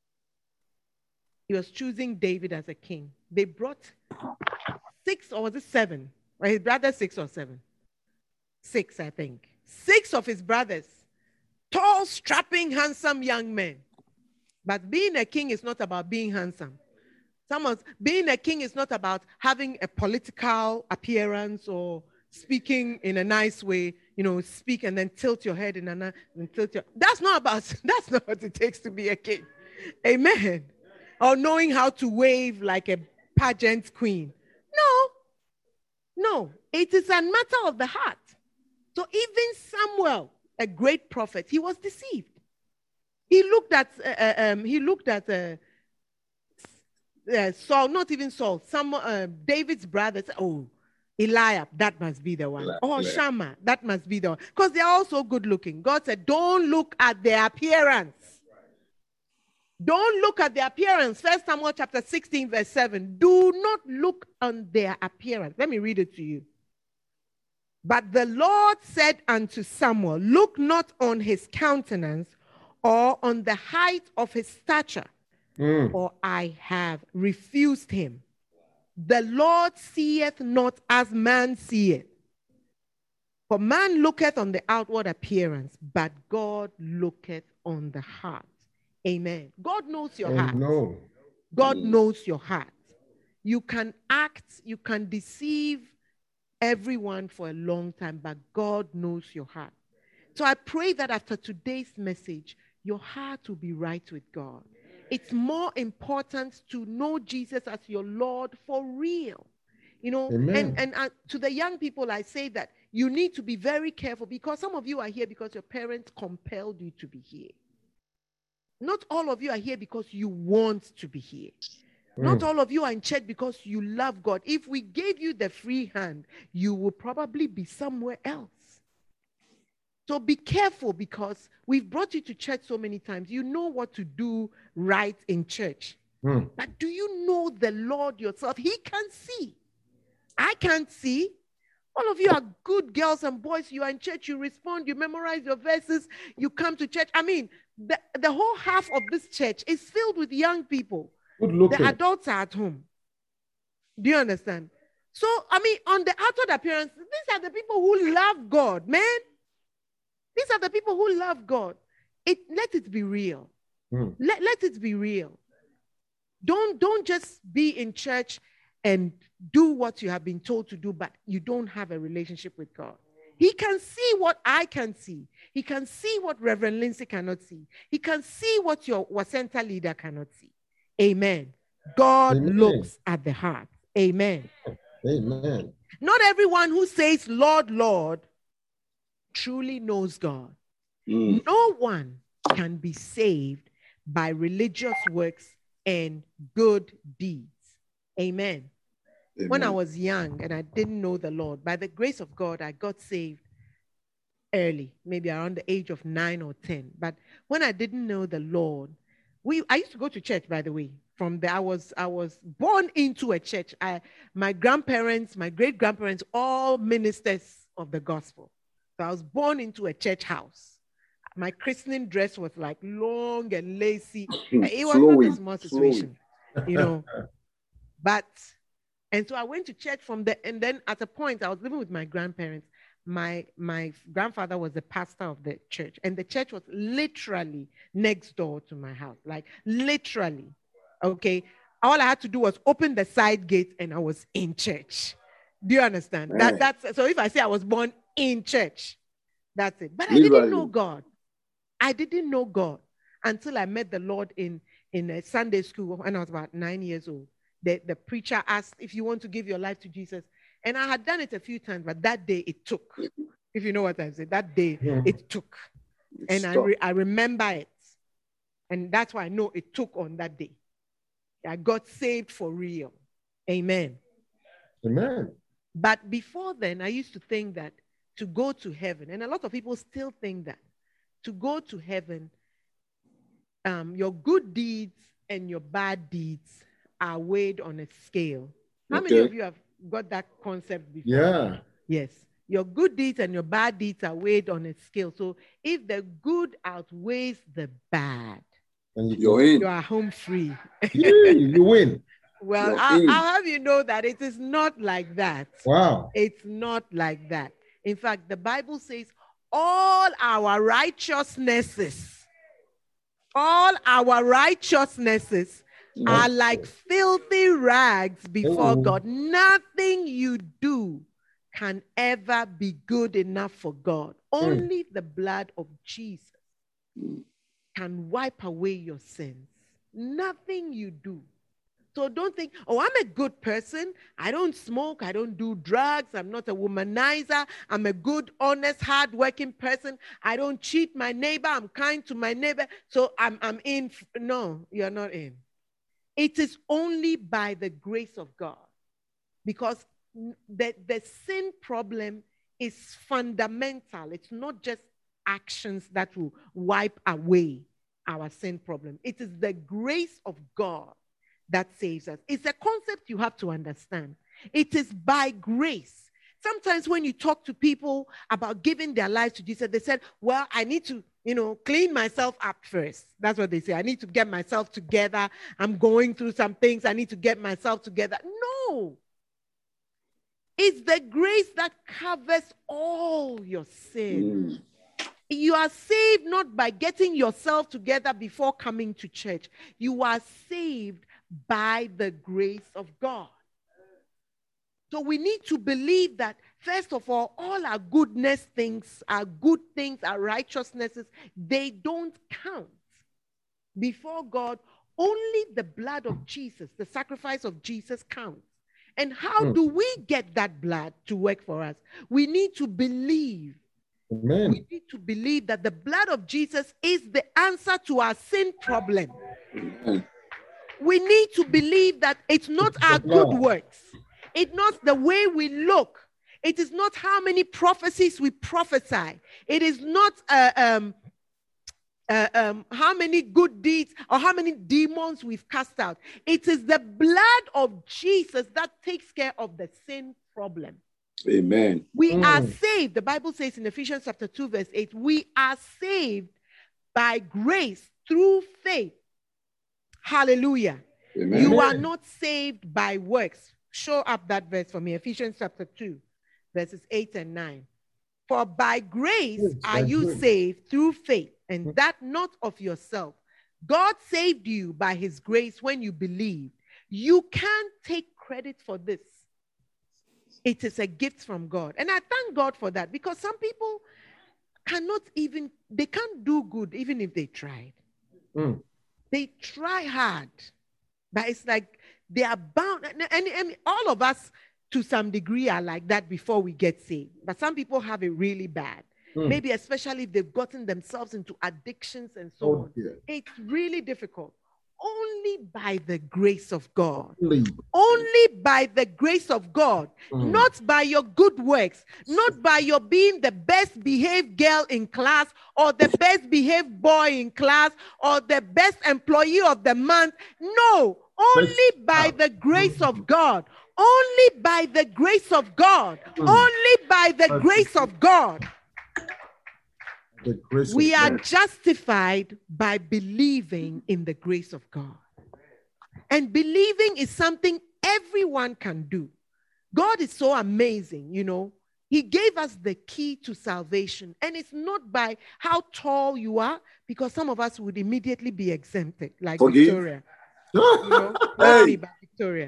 he was choosing David as a king. They brought six, or was it seven? Or his brother six or seven? Six, I think. Six of his brothers tall, strapping, handsome young men. But being a king is not about being handsome. Someone, being a king is not about having a political appearance or speaking in a nice way, you know, speak and then tilt your head in a, and tilt your, that's not about, that's not what it takes to be a king. Amen. Or knowing how to wave like a pageant queen. No, no, it is a matter of the heart. So even Samuel, a great prophet, he was deceived. He looked at, uh, um, he looked at uh, uh, Saul, not even Saul, some, uh, David's brother said, oh, Eliab, that must be the one. Eli- Or Eli- Shammah, that must be the one. Because they're also good looking. God said, don't look at their appearance. Don't look at their appearance. First Samuel chapter sixteen, verse seven. Do not look on their appearance. Let me read it to you. But the Lord said unto Samuel, look not on his countenance or on the height of his stature, Mm. for I have refused him. The Lord seeth not as man seeth. For man looketh on the outward appearance, but God looketh on the heart. Amen. God knows your Oh, heart. no. God Mm. knows your heart. You can act, you can deceive everyone for a long time, but God knows your heart. So I pray that after today's message, your heart will be right with God. It's more important to know Jesus as your Lord for real. You know, Amen. and, and uh, to the young people, I say that you need to be very careful because some of you are here because your parents compelled you to be here. Not all of you are here because you want to be here. Not Mm. all of you are in church because you love God. If we gave you the free hand, you will probably be somewhere else. So be careful because we've brought you to church so many times. You know what to do right in church. Mm. But do you know the Lord yourself? He can see. I can't see. All of you are good girls and boys. You are in church. You respond. You memorize your verses. You come to church. I mean, the, the whole half of this church is filled with young people. Good looking. The adults are at home. Do you understand? So, I mean, on the outward appearance, these are the people who love God, man. These are the people who love God. It, let it be real. Mm. Let, let it be real. Don't, don't just be in church and do what you have been told to do, but you don't have a relationship with God. He can see what I can see. He can see what Reverend Lindsay cannot see. He can see what your center leader cannot see. Amen. God Amen. looks at the heart. Amen. Amen. Not everyone who says, Lord, Lord, truly knows God. Mm. No one can be saved by religious works and good deeds. Amen. Amen. When I was young and I didn't know the Lord, by the grace of God, I got saved early, maybe around the age of nine or ten. But when I didn't know the Lord, we I used to go to church, by the way. From there, I was I was born into a church. I, my grandparents, my great grandparents, all ministers of the gospel. So I was born into a church house. My christening dress was like long and lacy. It was not a small situation, you know. But, and so I went to church from there. And then at a point, I was living with my grandparents. My, my grandfather was the pastor of the church. And the church was literally next door to my house. Like literally, okay? All I had to do was open the side gate and I was in church. Do you understand? That, that's, so if I say I was born in church, that's it. But I didn't know God. I didn't know God until I met the Lord in, in a Sunday school when I was about nine years old. The, the preacher asked if you want to give your life to Jesus. And I had done it a few times, but that day it took. If you know what I'm saying, that day Yeah. it took. And I, re- I remember it. And that's why I know it took on that day. I got saved for real. Amen. Amen. But before then, I used to think that to go to heaven, and a lot of people still think that, to go to heaven, um, your good deeds and your bad deeds are weighed on a scale. How Okay. many of you have got that concept before? Yeah. Yes. Your good deeds and your bad deeds are weighed on a scale. So if the good outweighs the bad, And you, You're in. you are home free. yeah, you win. Well, You're I'll, in. I'll have you know that it is not like that. Wow. It's not like that. In fact, the Bible says all our righteousnesses, all our righteousnesses are like filthy rags before Oh. God. Nothing you do can ever be good enough for God. Only the blood of Jesus can wipe away your sins. Nothing you do. So don't think, oh, I'm a good person. I don't smoke. I don't do drugs. I'm not a womanizer. I'm a good, honest, hardworking person. I don't cheat my neighbor. I'm kind to my neighbor. So I'm, I'm in. No, you're not in. It is only by the grace of God. Because the, the sin problem is fundamental. It's not just actions that will wipe away our sin problem. It is the grace of God that saves us. It's a concept you have to understand. It is by grace. Sometimes when you talk to people about giving their lives to Jesus, they said, well, I need to, you know, clean myself up first. That's what they say. I need to get myself together. I'm going through some things. I need to get myself together. No. It's the grace that covers all your sins. Mm. You are saved not by getting yourself together before coming to church. You are saved by the grace of God. So we need to believe that, first of all, all our goodness things, our good things, our righteousnesses, they don't count before God. Only the blood of Jesus, the sacrifice of Jesus counts. And how do we get that blood to work for us? We need to believe. Amen. We need to believe that the blood of Jesus is the answer to our sin problem. Amen. We need to believe that it's not our good works. It's not the way we look. It is not how many prophecies we prophesy. It is not uh, um, uh, um, how many good deeds or how many demons we've cast out. It is the blood of Jesus that takes care of the sin problem. Amen. We mm. are saved. The Bible says in Ephesians chapter two, verse eight, we are saved by grace through faith. Hallelujah. Amen. You are not saved by works. Show up that verse for me. Ephesians chapter two, verses eight and nine. For by grace yes, are you good. saved through faith, and that not of yourself. God saved you by his grace when you believe. You can't take credit for this. It is a gift from God. And I thank God for that, because some people cannot even, they can't do good even if they tried. Mm. They try hard, but it's like they are bound. And, and, and all of us, to some degree, are like that before we get saved. But some people have it really bad. Mm. Maybe especially if they've gotten themselves into addictions and so oh, on. Yeah. It's really difficult. Only by the grace of God. Only, Only by the grace of God. Mm. Not by your good works. Not by your being the best behaved girl in class, or the best behaved boy in class, or the best employee of the month. No. Only by the grace of God. Only by the grace of God. Mm. Only by the grace of God. The grace we of are God. Justified by believing in the grace of God. And believing is something everyone can do. God is so amazing, you know. He gave us the key to salvation. And it's not by how tall you are, because some of us would immediately be exempted, like Forgive. Victoria. You know, hey. By Victoria.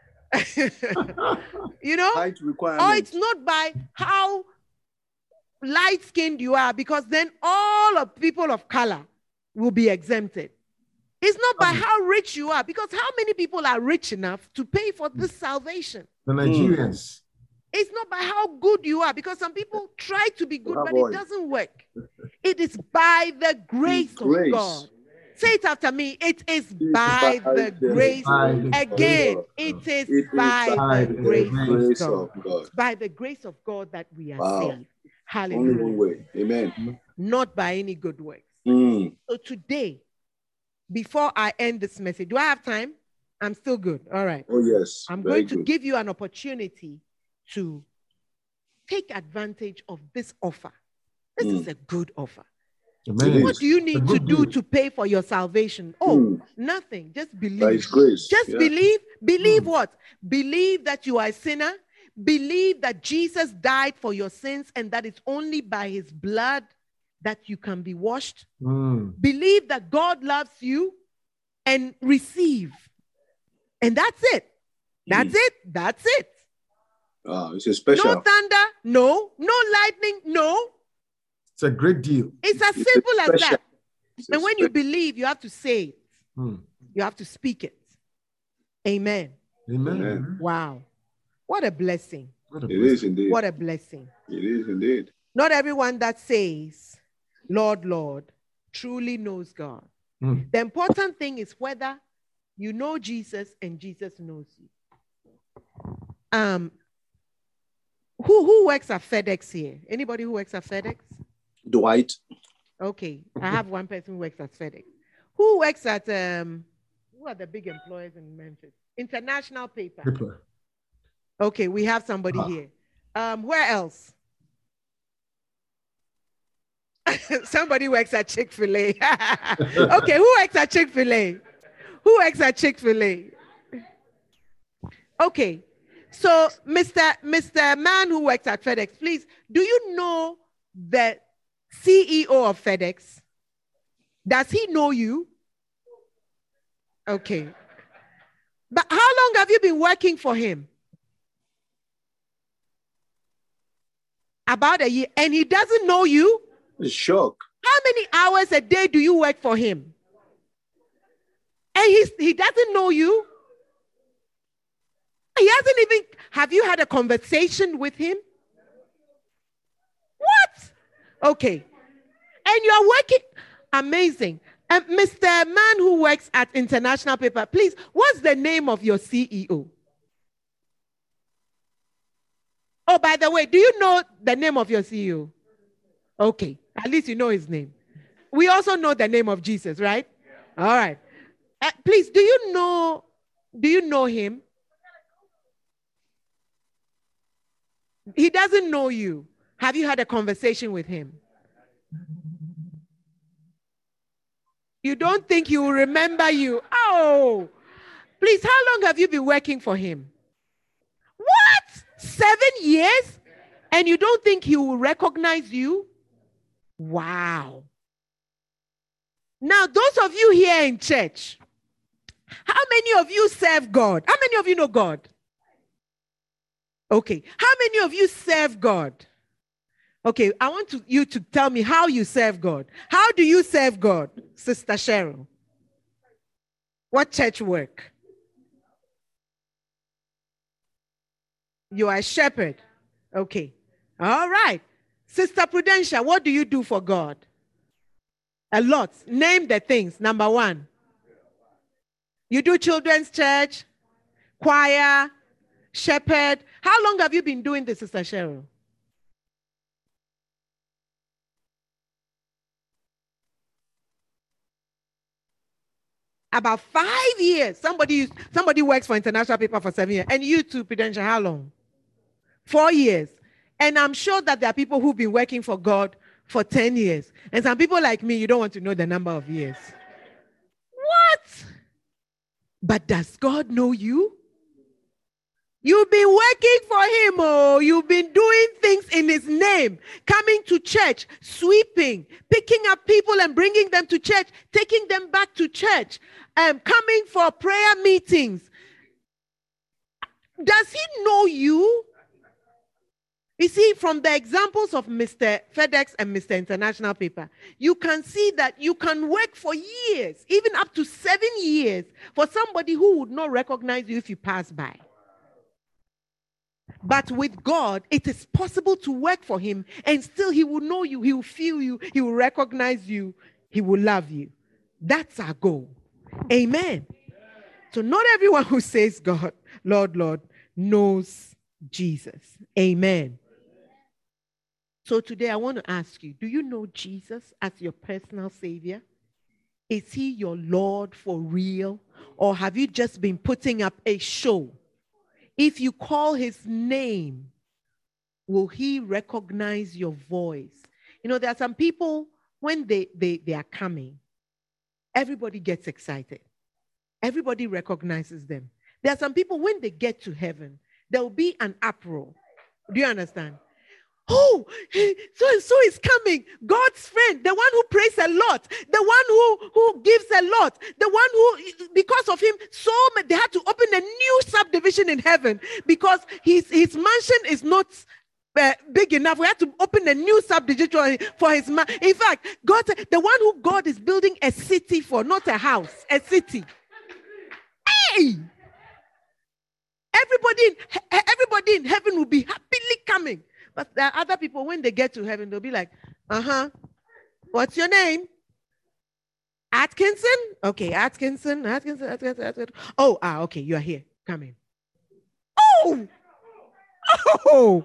You know? Or it's not by how light-skinned you are, because then all of people of color will be exempted. It's not by how rich you are, because how many people are rich enough to pay for this salvation? The Nigerians. It's not by how good you are, because some people try to be good, oh, but boy. It doesn't work. It is by the grace, grace of God. Say it after me. It is by, by the grace. By the Again, grace it is it by, by the grace, grace of God. God. By the grace of God that we are wow. saved. Hallelujah. Only one way. Amen. Not by any good works. Mm. So today, before I end this message, do I have time? I'm still good. All right. Oh, yes. I'm going to good. give you an opportunity to take advantage of this offer. This mm. is a good offer. Amen. What do you need to do to pay for your salvation? Oh, mm. nothing. Just believe. By his grace. Just yeah. believe. Believe mm. what? Believe that you are a sinner. Believe that Jesus died for your sins and that it's only by his blood that you can be washed. Mm. Believe that God loves you and receive. And that's it. That's Mm. it. That's it. Ah, it's a special. No thunder, no. No lightning, no. It's a great deal. It's as It's a simple as special. that. It's a And when you special. believe, you have to say it. Mm. You have to speak it. Amen. Amen. Amen. Wow. What a blessing. What a It blessing. is indeed. What a blessing. It is indeed. Not everyone that says, Lord, Lord, truly knows God. Mm. The important thing is whether you know Jesus and Jesus knows you. Um, who, who works at FedEx here? Anybody who works at FedEx? Dwight. Okay, I have one person who works at FedEx. Who works at, um, who are the big employers in Memphis? International Paper. Paper. Okay, we have somebody Ah. here. Um, where else? Somebody works at Chick-fil-A. Okay, who works at Chick-fil-A? Who works at Chick-fil-A? Okay, so Mister Mister Man who works at FedEx, please, do you know the C E O of FedEx? Does he know you? Okay. But how long have you been working for him? About a year. And he doesn't know you? It's shock. How many hours a day do you work for him? And he's, he doesn't know you? He hasn't even, have you had a conversation with him? What? Okay. And you're working, amazing. And Mister Man who works at International Paper, please, what's the name of your C E O? Oh, by the way, do you know the name of your C E O? Okay, at least you know his name. We also know the name of Jesus, right? All right. Uh, please, do you know, do you know him? He doesn't know you. Have you had a conversation with him? You don't think he will remember you? Oh, please, how long have you been working for him? What? Seven years? And you don't think he will recognize you? Wow. Now, those of you here in church, how many of you serve God? How many of you know God? Okay. How many of you serve God? Okay, I want to, you to tell me how you serve God. How do you serve God, Sister Cheryl? What church work? You are a shepherd. Okay. All right. Sister Prudential, what do you do for God? A lot. Name the things. Number one. You do children's church, choir, shepherd. How long have you been doing this, Sister Cheryl? About five years. Somebody, somebody works for International Paper for seven years. And you too, Prudential, how long? Four years. And I'm sure that there are people who've been working for God for ten years. And some people like me, you don't want to know the number of years. What? But does God know you? You've been working for him, oh, you've been doing things in his name, coming to church, sweeping, picking up people and bringing them to church, taking them back to church, um, coming for prayer meetings. Does he know you? You see, from the examples of Mister FedEx and Mister International Paper, you can see that you can work for years, even up to seven years, for somebody who would not recognize you if you pass by. But with God, it is possible to work for him and still he will know you, he will feel you, he will recognize you, he will love you. That's our goal. Amen. So not everyone who says God, Lord, Lord, knows Jesus. Amen. So today I want to ask you, do you know Jesus as your personal Savior? Is he your Lord for real? Or have you just been putting up a show? If you call his name, will he recognize your voice? You know, there are some people, when they, they, they are coming, everybody gets excited. Everybody recognizes them. There are some people, when they get to heaven, there will be an uproar. Do you understand? Oh, so and so is coming. God's friend, the one who prays a lot, the one who, who gives a lot, the one who, because of him, so they had to open a new subdivision in heaven because his, his mansion is not uh, big enough. We had to open a new subdivision for his man. In fact, God, the one who God is building a city for, not a house, a city. Hey! Everybody in, everybody in heaven will be happily coming. But there are other people, when they get to heaven, they'll be like, uh-huh, what's your name? Atkinson? Okay, Atkinson, Atkinson, Atkinson, Atkinson. Oh, ah, okay, you are here. Come in. Oh! Oh!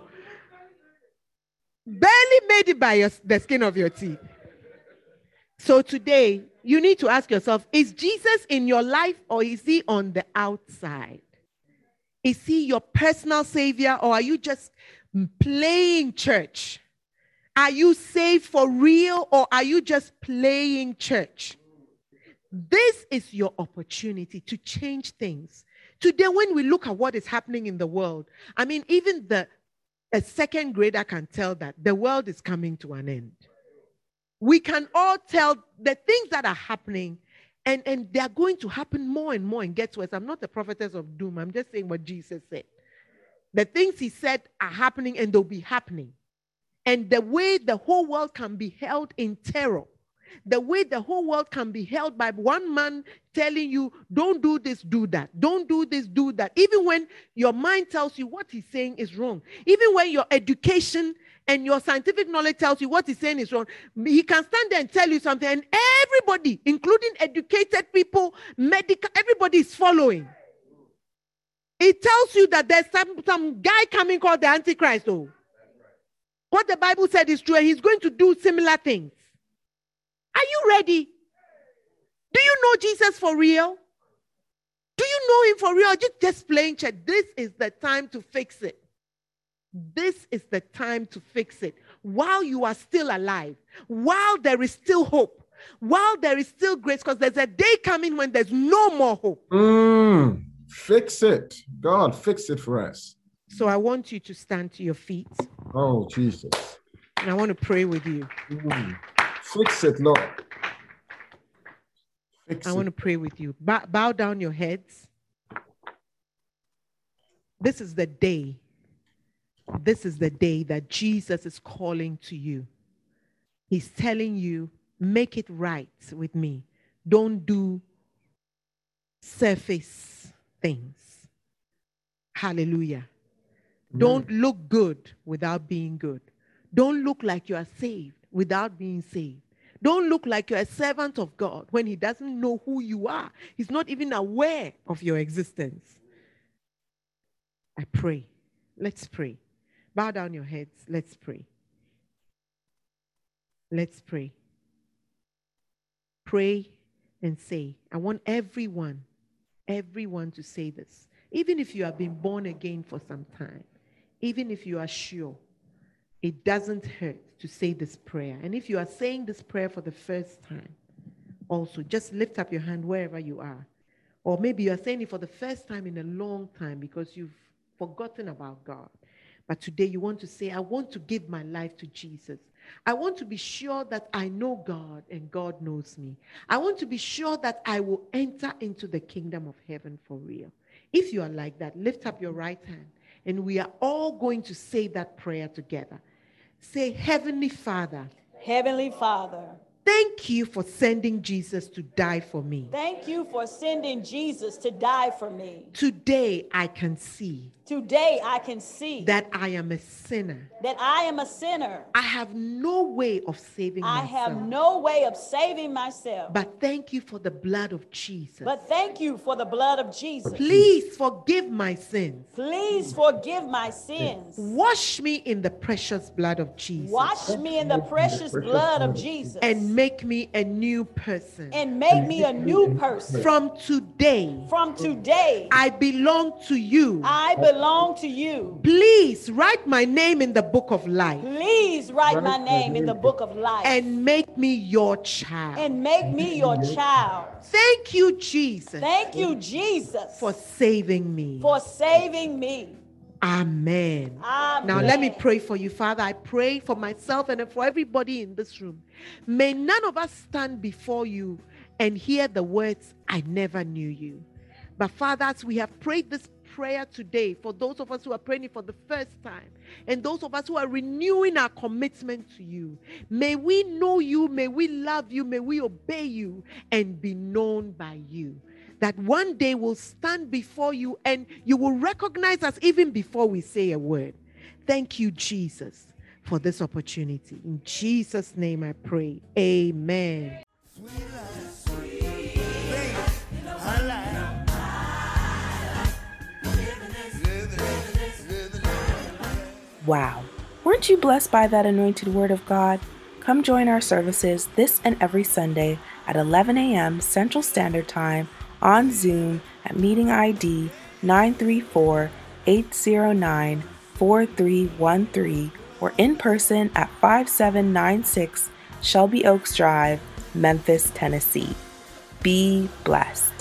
Barely made it by your, the skin of your teeth. So today, you need to ask yourself, is Jesus in your life or is he on the outside? Is he your personal savior or are you just playing church? Are you saved for real or are you just playing church? This is your opportunity to change things. Today, when we look at what is happening in the world, I mean, even the a second grader can tell that the world is coming to an end. We can all tell the things that are happening, and, and they are going to happen more and more and get worse. I'm not a prophetess of doom. I'm just saying what Jesus said. The things he said are happening and they'll be happening. And the way the whole world can be held in terror, the way the whole world can be held by one man telling you, don't do this, do that. Don't do this, do that. Even when your mind tells you what he's saying is wrong. Even when your education and your scientific knowledge tells you what he's saying is wrong, he can stand there and tell you something. And everybody, including educated people, medical, everybody is following. It tells you that there's some, some guy coming called the Antichrist. Oh. What the Bible said is true, and he's going to do similar things. Are you ready? Do you know Jesus for real? Do you know him for real? Or just, just playing church? This is the time to fix it. This is the time to fix it. While you are still alive, while there is still hope, while there is still grace, because there's a day coming when there's no more hope. Mm, fix it. God, fix it for us. So I want you to stand to your feet. Oh, Jesus. And I want to pray with you. Mm. Fix it, Lord. Fix I it. want to pray with you. Bow, bow down your heads. This is the day. This is the day that Jesus is calling to you. He's telling you, make it right with me. Don't do surface things. Hallelujah. Mm. Don't look good without being good. Don't look like you are saved without being saved. Don't look like you're a servant of God when he doesn't know who you are. He's not even aware of your existence. I pray. Let's pray. Bow down your heads. Let's pray. Let's pray. Pray and say, I want everyone, everyone to say this. Even if you have been born again for some time, even if you are sure, it doesn't hurt to say this prayer. And if you are saying this prayer for the first time, also just lift up your hand wherever you are. Or maybe you are saying it for the first time in a long time because you've forgotten about God. But today you want to say, I want to give my life to Jesus. I want to be sure that I know God and God knows me. I want to be sure that I will enter into the kingdom of heaven for real. If you are like that, lift up your right hand. And we are all going to say that prayer together. Say, Heavenly Father. Heavenly Father. Thank you for sending Jesus to die for me. Thank you for sending Jesus to die for me. Today I can see. Today I can see that I am a sinner. That I am a sinner. I have no way of saving I myself. I have no way of saving myself. But thank you for the blood of Jesus. But thank you for the blood of Jesus. Please forgive my sins. Please forgive my sins. Wash me in the precious blood of Jesus. Wash me in the precious blood of Jesus. And make me a new person. And make me a new person. From today. From today. I belong to you. I belong belong to you. Please write my name in the book of life. Please write my name in the book of life. And make me your child. And make me your child. Thank you, Jesus. Thank you, Jesus. For saving me. For saving me. Amen. Amen. Now let me pray for you, Father. I pray for myself and for everybody in this room. May none of us stand before you and hear the words, I never knew you. But Father, as we have prayed this prayer today, for those of us who are praying for the first time, and those of us who are renewing our commitment to you, may we know you, may we love you, may we obey you, and be known by you. That one day we'll stand before you and you will recognize us even before we say a word. Thank you, Jesus, for this opportunity. In Jesus' name I pray. Amen. Wow. Weren't you blessed by that anointed word of God? Come join our services this and every Sunday at eleven a.m. Central Standard Time on Zoom at meeting I D nine three four, eight zero nine, four three one three or in person at five seven nine six Shelby Oaks Drive, Memphis, Tennessee. Be blessed.